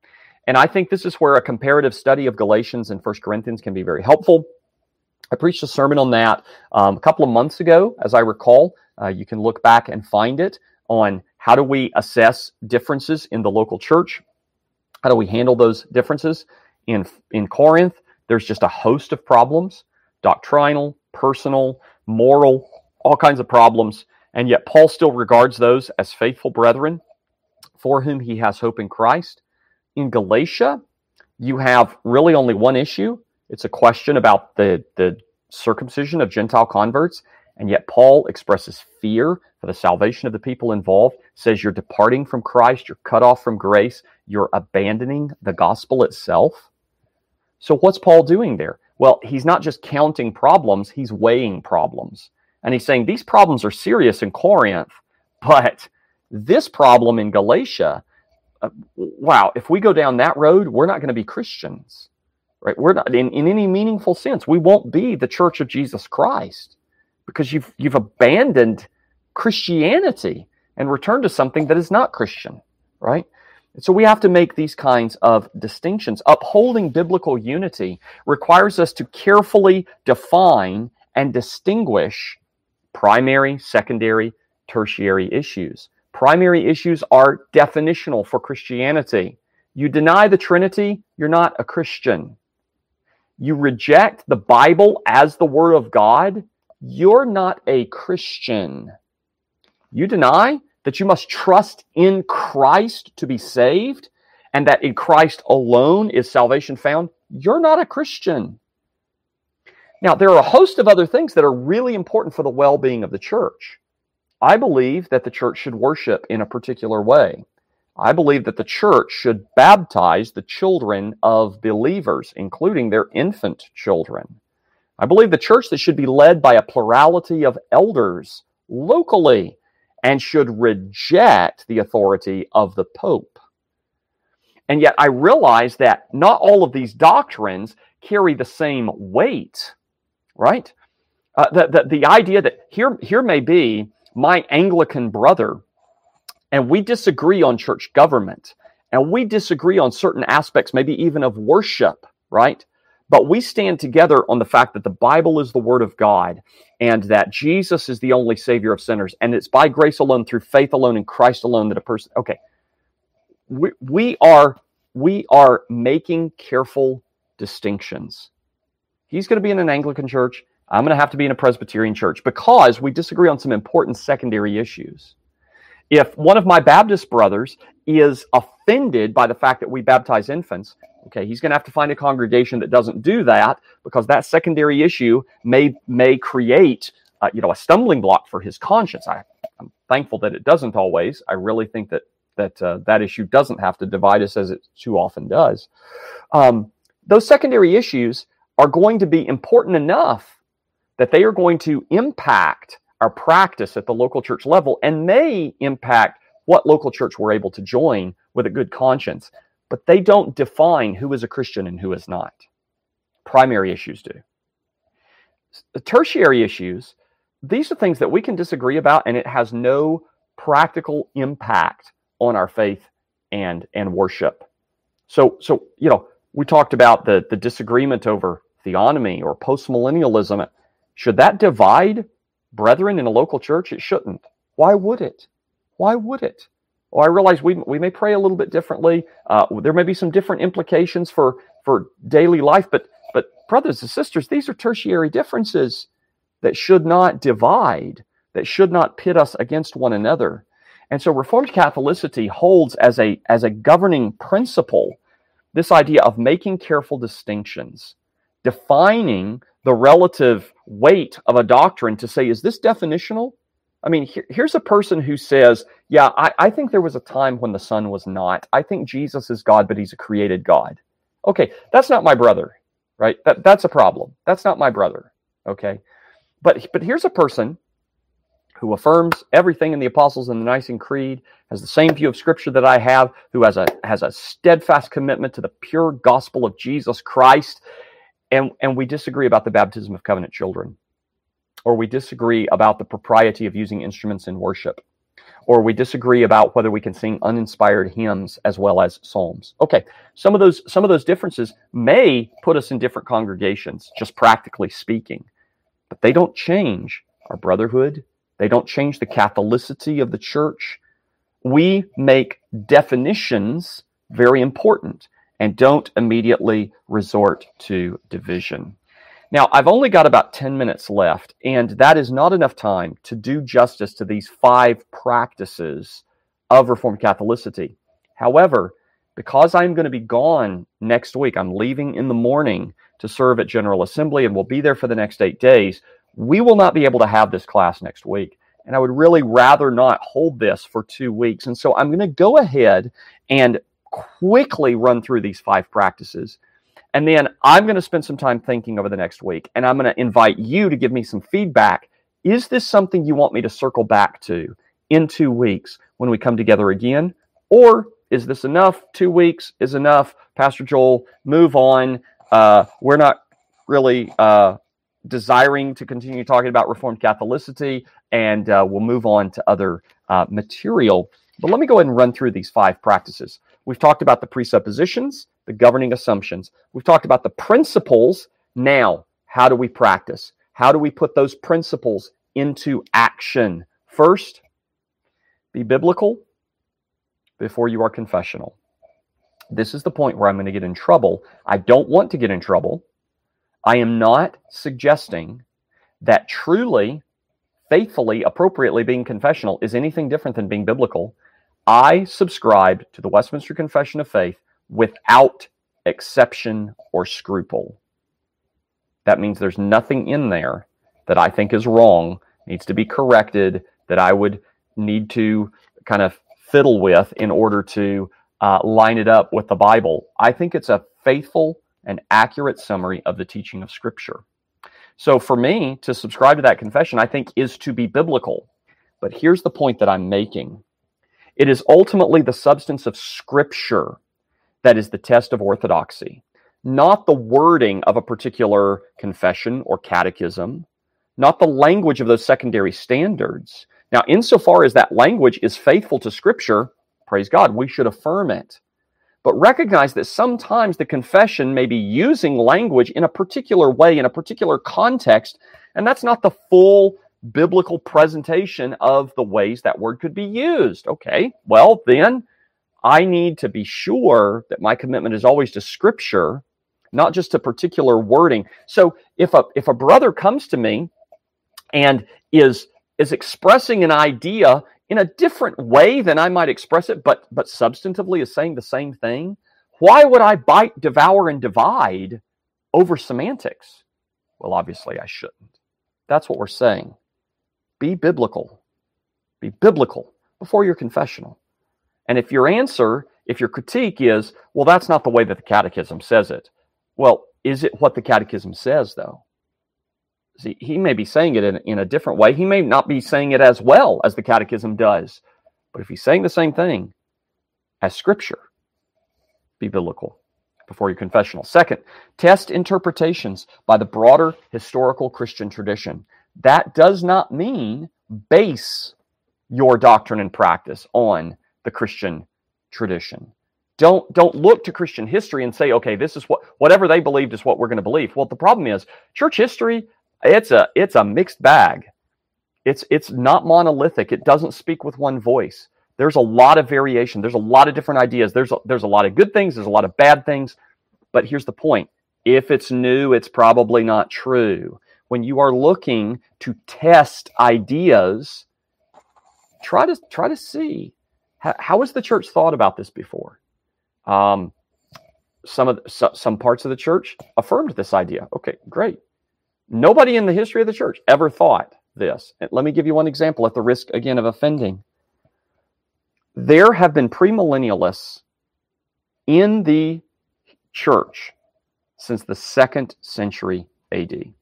And I think this is where a comparative study of Galatians and First Corinthians can be very helpful. I preached a sermon on that um, a couple of months ago, as I recall. Uh, you can look back and find it on how do we assess differences in the local church? How do we handle those differences? In, in Corinth, there's just a host of problems, doctrinal, personal, moral, all kinds of problems. And yet Paul still regards those as faithful brethren for whom he has hope in Christ. In Galatia, you have really only one issue. It's a question about the, the circumcision of Gentile converts. And yet Paul expresses fear for the salvation of the people involved, says you're departing from Christ, you're cut off from grace, you're abandoning the gospel itself. So what's Paul doing there? Well, he's not just counting problems, he's weighing problems. And he's saying these problems are serious in Corinth, but this problem in Galatia, uh, wow, if we go down that road, we're not going to be Christians, right? We're not, in, in any meaningful sense, we won't be the church of Jesus Christ because you've, you've abandoned Christianity and returned to something that is not Christian, right? And so we have to make these kinds of distinctions. Upholding biblical unity requires us to carefully define and distinguish primary, secondary, tertiary issues. Primary issues are definitional for Christianity. You deny the Trinity, you're not a Christian. You reject the Bible as the Word of God, you're not a Christian. You deny that you must trust in Christ to be saved, and that in Christ alone is salvation found, you're not a Christian. Now, there are a host of other things that are really important for the well-being of the church. I believe that the church should worship in a particular way. I believe that the church should baptize the children of believers, including their infant children. I believe the church that should be led by a plurality of elders locally and should reject the authority of the Pope. And yet I realize that not all of these doctrines carry the same weight, right? Uh, the, the, the idea that here, here may be my Anglican brother, and we disagree on church government, and we disagree on certain aspects, maybe even of worship, right? But we stand together on the fact that the Bible is the Word of God and that Jesus is the only Savior of sinners. And it's by grace alone, through faith alone, in Christ alone that a person... Okay, we, we, are, we are making careful distinctions. He's going to be in an Anglican church. I'm going to have to be in a Presbyterian church because we disagree on some important secondary issues. If one of my Baptist brothers is offended by the fact that we baptize infants, okay, he's going to have to find a congregation that doesn't do that because that secondary issue may may create uh, you know, a stumbling block for his conscience. I, I'm thankful that it doesn't always. I really think that that uh, that issue doesn't have to divide us as it too often does. Um, those secondary issues are going to be important enough that they are going to impact our practice at the local church level and may impact what local church we're able to join with a good conscience. But they don't define who is a Christian and who is not. Primary issues do. The tertiary issues, these are things that we can disagree about and it has no practical impact on our faith and, and worship. So, so, you know, we talked about the, the disagreement over theonomy or postmillennialism. Should that divide brethren in a local church? It shouldn't. Why would it? Why would it? Well, I realize we we may pray a little bit differently. Uh, there may be some different implications for, for daily life, but but brothers and sisters, these are tertiary differences that should not divide, that should not pit us against one another. And so Reformed Catholicity holds as a as a governing principle this idea of making careful distinctions, defining the relative weight of a doctrine to say, is this definitional? I mean, here, here's a person who says, yeah, I, I think there was a time when the Son was not. I think Jesus is God, but he's a created God. Okay, that's not my brother, right? That, that's a problem. That's not my brother, okay? But, but here's a person who affirms everything in the Apostles and the Nicene Creed, has the same view of Scripture that I have, who has a, has a steadfast commitment to the pure gospel of Jesus Christ, And, and we disagree about the baptism of covenant children, or we disagree about the propriety of using instruments in worship, or we disagree about whether we can sing uninspired hymns as well as psalms. Okay, some of those some of those differences may put us in different congregations, just practically speaking, but they don't change our brotherhood. They don't change the Catholicity of the church. We make definitions very important and don't immediately resort to division. Now, I've only got about ten minutes left, and that is not enough time to do justice to these five practices of Reformed Catholicity. However, because I'm going to be gone next week, I'm leaving in the morning to serve at General Assembly and will be there for the next eight days, we will not be able to have this class next week. And I would really rather not hold this for two weeks. And so I'm going to go ahead and quickly run through these five practices. And then I'm going to spend some time thinking over the next week, and I'm going to invite you to give me some feedback. Is this something you want me to circle back to in two weeks when we come together again? Or is this enough? Two weeks is enough. Pastor Joel, move on. Uh, we're not really uh, desiring to continue talking about Reformed Catholicity, and uh, we'll move on to other uh, material. But let me go ahead and run through these five practices. We've talked about the presuppositions, the governing assumptions. We've talked about the principles. Now, how do we practice? How do we put those principles into action? First, be biblical before you are confessional. This is the point where I'm going to get in trouble. I don't want to get in trouble. I am not suggesting that truly, faithfully, appropriately being confessional is anything different than being biblical. I subscribe to the Westminster Confession of Faith without exception or scruple. That means there's nothing in there that I think is wrong, needs to be corrected, that I would need to kind of fiddle with in order to uh, line it up with the Bible. I think it's a faithful and accurate summary of the teaching of Scripture. So for me, to subscribe to that confession, I think is to be biblical. But here's the point that I'm making. It is ultimately the substance of Scripture that is the test of orthodoxy, not the wording of a particular confession or catechism, not the language of those secondary standards. Now, insofar as that language is faithful to Scripture, praise God, we should affirm it. But recognize that sometimes the confession may be using language in a particular way, in a particular context, and that's not the full biblical presentation of the ways that word could be used. Okay, well then, I need to be sure that my commitment is always to Scripture, not just to particular wording. So if a if a brother comes to me and is is expressing an idea in a different way than I might express it, but but substantively is saying the same thing, why would I bite, devour, and divide over semantics? Well, obviously I shouldn't. That's what we're saying. Be biblical. Be biblical before you're confessional. And if your answer, if your critique is, well, that's not the way that the Catechism says it. Well, is it what the Catechism says, though? See, he may be saying it in, in a different way. He may not be saying it as well as the Catechism does. But if he's saying the same thing as Scripture, be biblical before you're confessional. Second, test interpretations by the broader historical Christian tradition. That does not mean base your doctrine and practice on the Christian tradition. Don't, don't look to Christian history and say, okay, this is what, whatever they believed is what we're going to believe. Well, the problem is, church history, it's a, it's a mixed bag. It's, it's not monolithic. It doesn't speak with one voice. There's a lot of variation. There's a lot of different ideas. There's a, there's a lot of good things. There's a lot of bad things. But here's the point. If it's new, it's probably not true. When you are looking to test ideas, try to, try to see, how, how has the church thought about this before? Um, some of the, so, some parts of the church affirmed this idea. Okay, great. Nobody in the history of the church ever thought this. And let me give you one example at the risk, again, of offending. There have been premillennialists in the church since the second century A D.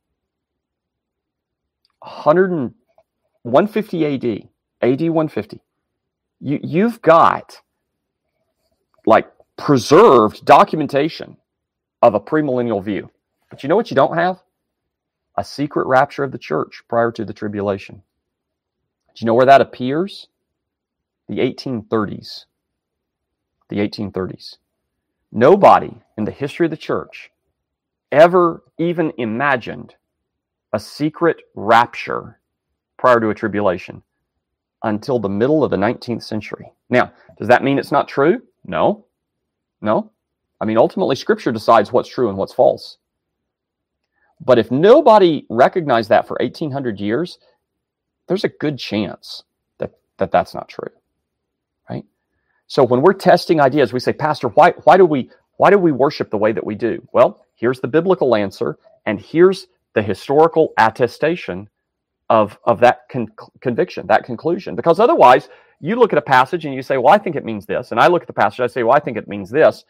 one hundred, one fifty A D, A D one fifty. You, you've got like preserved documentation of a premillennial view. But you know what you don't have? A secret rapture of the church prior to the tribulation. Do you know where that appears? the eighteen thirties. The eighteen thirties. Nobody in the history of the church ever even imagined a secret rapture prior to a tribulation until the middle of the nineteenth century. Now, does that mean it's not true? No. No. I mean, ultimately, Scripture decides what's true and what's false. But if nobody recognized that for eighteen hundred years, there's a good chance that, that that's not true, right? So when we're testing ideas, we say, Pastor, why, why do we why do we worship the way that we do? Well, here's the biblical answer, and here's the historical attestation of, of that con- conviction, that conclusion. Because otherwise, you look at a passage and you say, well, I think it means this. And I look at the passage, I say, well, I think it means this.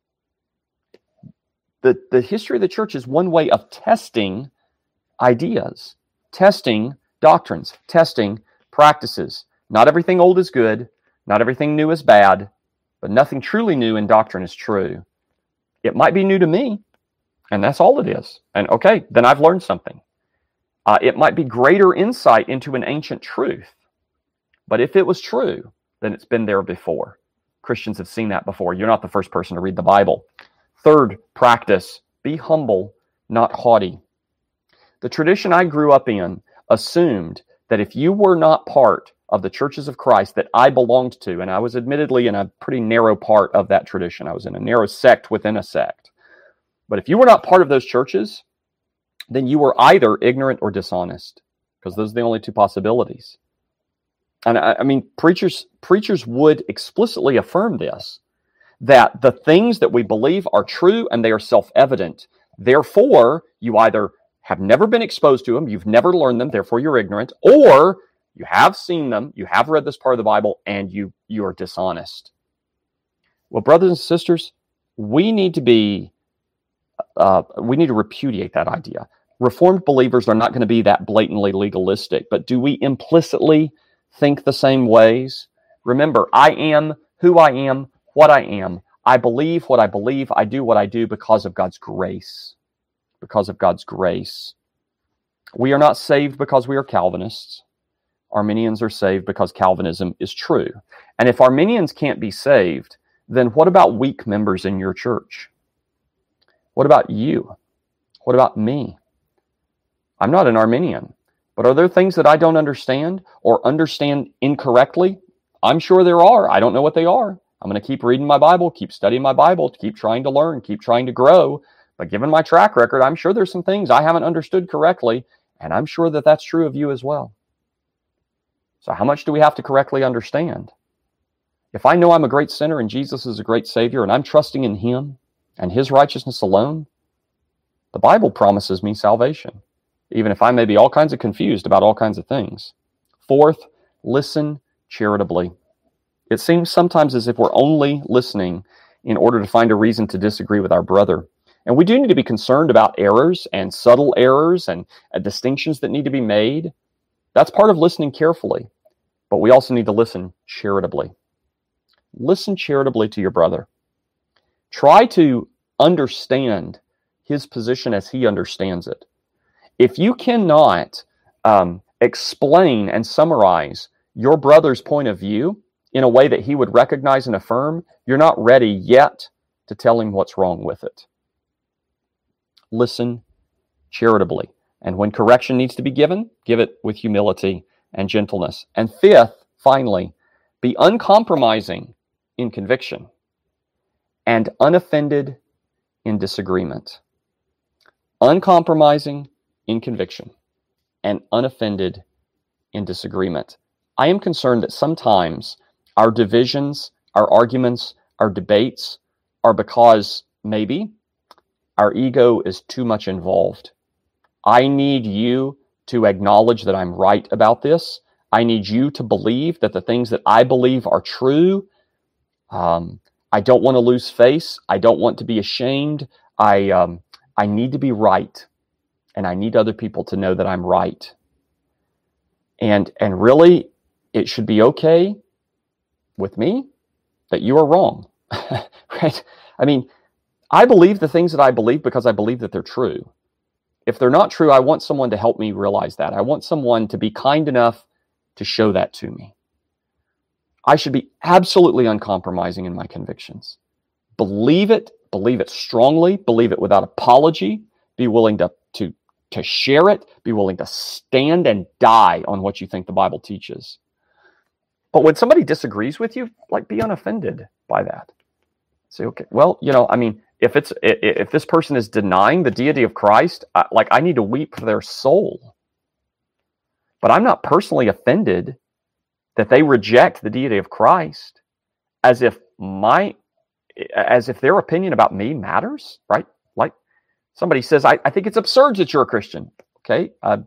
The, the history of the church is one way of testing ideas, testing doctrines, testing practices. Not everything old is good. Not everything new is bad. But nothing truly new in doctrine is true. It might be new to me, and that's all it is. And okay, then I've learned something. Uh, it might be greater insight into an ancient truth. But if it was true, then it's been there before. Christians have seen that before. You're not the first person to read the Bible. Third practice, be humble, not haughty. The tradition I grew up in assumed that if you were not part of the churches of Christ that I belonged to, and I was admittedly in a pretty narrow part of that tradition. I was in a narrow sect within a sect. But if you were not part of those churches, then you were either ignorant or dishonest, because those are the only two possibilities. And I, I mean, preachers, preachers would explicitly affirm this, that the things that we believe are true and they are self-evident. Therefore, you either have never been exposed to them, you've never learned them, therefore you're ignorant, or you have seen them, you have read this part of the Bible, and you, you are dishonest. Well, brothers and sisters, we need to be, uh, we need to repudiate that idea. Reformed believers are not going to be that blatantly legalistic, but do we implicitly think the same ways? Remember, I am who I am, what I am. I believe what I believe. I do what I do because of God's grace. Because of God's grace. We are not saved because we are Calvinists. Arminians are saved because Calvinism is true. And if Arminians can't be saved, then what about weak members in your church? What about you? What about me? I'm not an Arminian, but are there things that I don't understand or understand incorrectly? I'm sure there are. I don't know what they are. I'm going to keep reading my Bible, keep studying my Bible, keep trying to learn, keep trying to grow. But given my track record, I'm sure there's some things I haven't understood correctly, and I'm sure that that's true of you as well. So how much do we have to correctly understand? If I know I'm a great sinner and Jesus is a great Savior and I'm trusting in Him and His righteousness alone, the Bible promises me salvation, even if I may be all kinds of confused about all kinds of things. Fourth, listen charitably. It seems sometimes as if we're only listening in order to find a reason to disagree with our brother. And we do need to be concerned about errors and subtle errors and uh, distinctions that need to be made. That's part of listening carefully. But we also need to listen charitably. Listen charitably to your brother. Try to understand his position as he understands it. If you cannot um, explain and summarize your brother's point of view in a way that he would recognize and affirm, you're not ready yet to tell him what's wrong with it. Listen charitably. And when correction needs to be given, give it with humility and gentleness. And fifth, finally, be uncompromising in conviction and unoffended in disagreement. Uncompromising in conviction and unoffended in disagreement. I am concerned that sometimes our divisions, our arguments, our debates are because maybe our ego is too much involved. I need you to acknowledge that I'm right about this. I need you to believe that the things that I believe are true. Um, I don't want to lose face. I don't want to be ashamed. I um, I need to be right, and I need other people to know that I'm right. And and really, it should be okay with me that you are wrong, right? I mean, I believe the things that I believe because I believe that they're true. If they're not true, I want someone to help me realize that. I want someone to be kind enough to show that to me. I should be absolutely uncompromising in my convictions. Believe it, believe it strongly, believe it without apology, be willing to, to, to share it, be willing to stand and die on what you think the Bible teaches. But when somebody disagrees with you, like, be unoffended by that. Say, okay, well, you know, I mean, if it's if this person is denying the deity of Christ, I, like, I need to weep for their soul. But I'm not personally offended that they reject the deity of Christ, as if my, as if their opinion about me matters, right? Like, somebody says, I, I think it's absurd that you're a Christian. Okay, uh,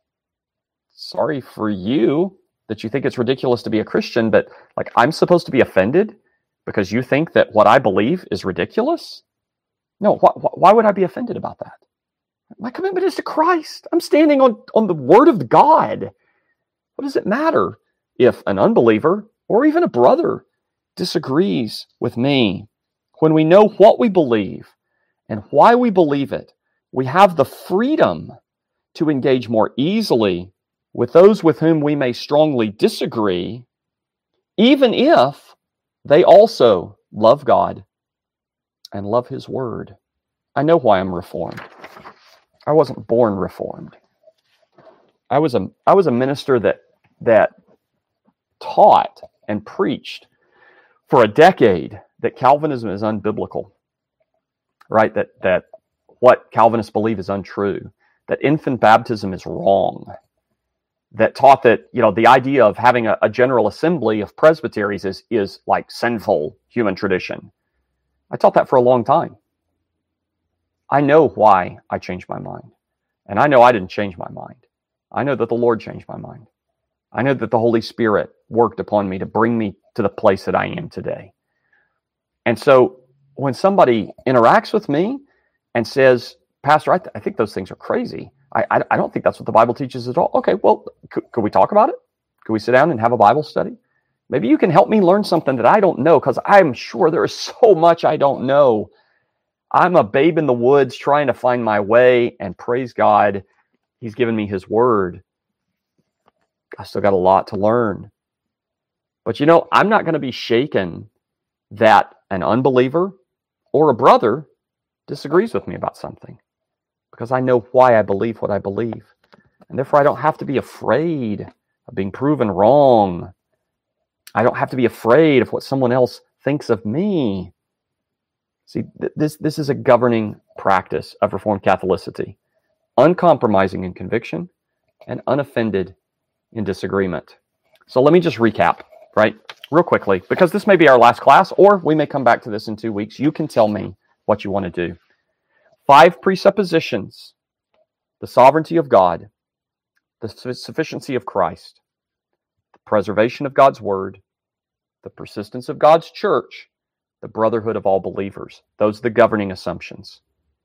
sorry for you that you think it's ridiculous to be a Christian, but, like, I'm supposed to be offended because you think that what I believe is ridiculous? No, wh- wh- why would I be offended about that? My commitment is to Christ. I'm standing on, on the Word of God. What does it matter if an unbeliever or even a brother disagrees with me? When we know what we believe and why we believe it, we have the freedom to engage more easily with those with whom we may strongly disagree, even if they also love God and love His Word. I know why I'm Reformed. I wasn't born Reformed. I was a I was a minister that that taught and preached for a decade that Calvinism is unbiblical, right? That that what Calvinists believe is untrue, that infant baptism is wrong, that taught that, you know, the idea of having a, a general assembly of presbyteries is, is like sinful human tradition. I taught that for a long time. I know why I changed my mind. And I know I didn't change my mind. I know that the Lord changed my mind. I know that the Holy Spirit worked upon me to bring me to the place that I am today. And so when somebody interacts with me and says, Pastor, I, th- I think those things are crazy. I, I, I don't think that's what the Bible teaches at all. Okay, well, could, could we talk about it? Could we sit down and have a Bible study? Maybe you can help me learn something that I don't know, because I'm sure there is so much I don't know. I'm a babe in the woods trying to find my way, and praise God, He's given me His Word. I still got a lot to learn. But you know, I'm not going to be shaken that an unbeliever or a brother disagrees with me about something, because I know why I believe what I believe. And therefore, I don't have to be afraid of being proven wrong. I don't have to be afraid of what someone else thinks of me. See, th- this, this is a governing practice of Reformed Catholicity. Uncompromising in conviction and unoffended in disagreement. So let me just recap, right, real quickly, because this may be our last class, or we may come back to this in two weeks. You can tell me what you want to do. Five presuppositions: the sovereignty of God, the sufficiency of Christ, the preservation of God's Word, the persistence of God's church, the brotherhood of all believers. Those are the governing assumptions.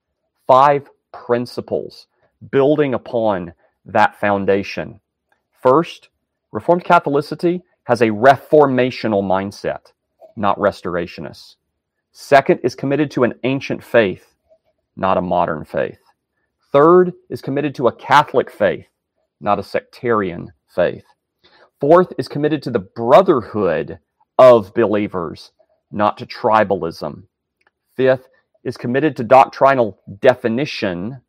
Five principles building upon that foundation. First, Reformed Catholicity has a reformational mindset, not restorationist. Second, is committed to an ancient faith, not a modern faith. Third, is committed to a Catholic faith, not a sectarian faith. Fourth, is committed to the brotherhood of believers, not to tribalism. Fifth, is committed to doctrinal definition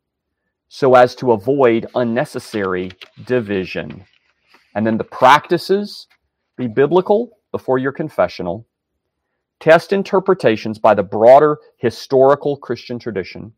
so as to avoid unnecessary division. And then the practices: be biblical before you're confessional. Test interpretations by the broader historical Christian tradition.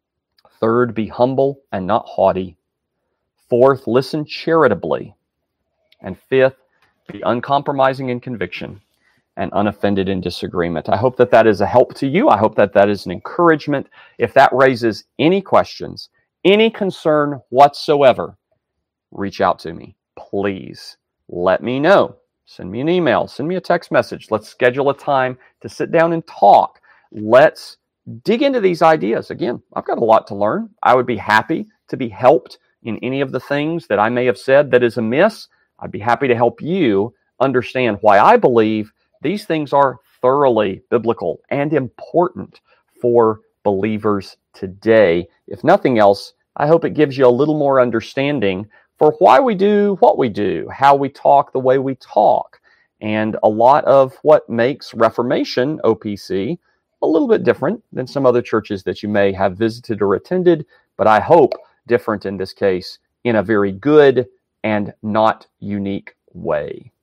Third, be humble and not haughty. Fourth, listen charitably. And fifth, be uncompromising in conviction and unoffended in disagreement. I hope that that is a help to you. I hope that that is an encouragement. If that raises any questions, any concern whatsoever, reach out to me. Please let me know. Send me an email. Send me a text message. Let's schedule a time to sit down and talk. Let's dig into these ideas. Again, I've got a lot to learn. I would be happy to be helped in any of the things that I may have said that is amiss. I'd be happy to help you understand why I believe these things are thoroughly biblical and important for believers today. If nothing else, I hope it gives you a little more understanding for why we do what we do, how we talk the way we talk, and a lot of what makes Reformation O P C a little bit different than some other churches that you may have visited or attended, but I hope different in this case in a very good and not unique way.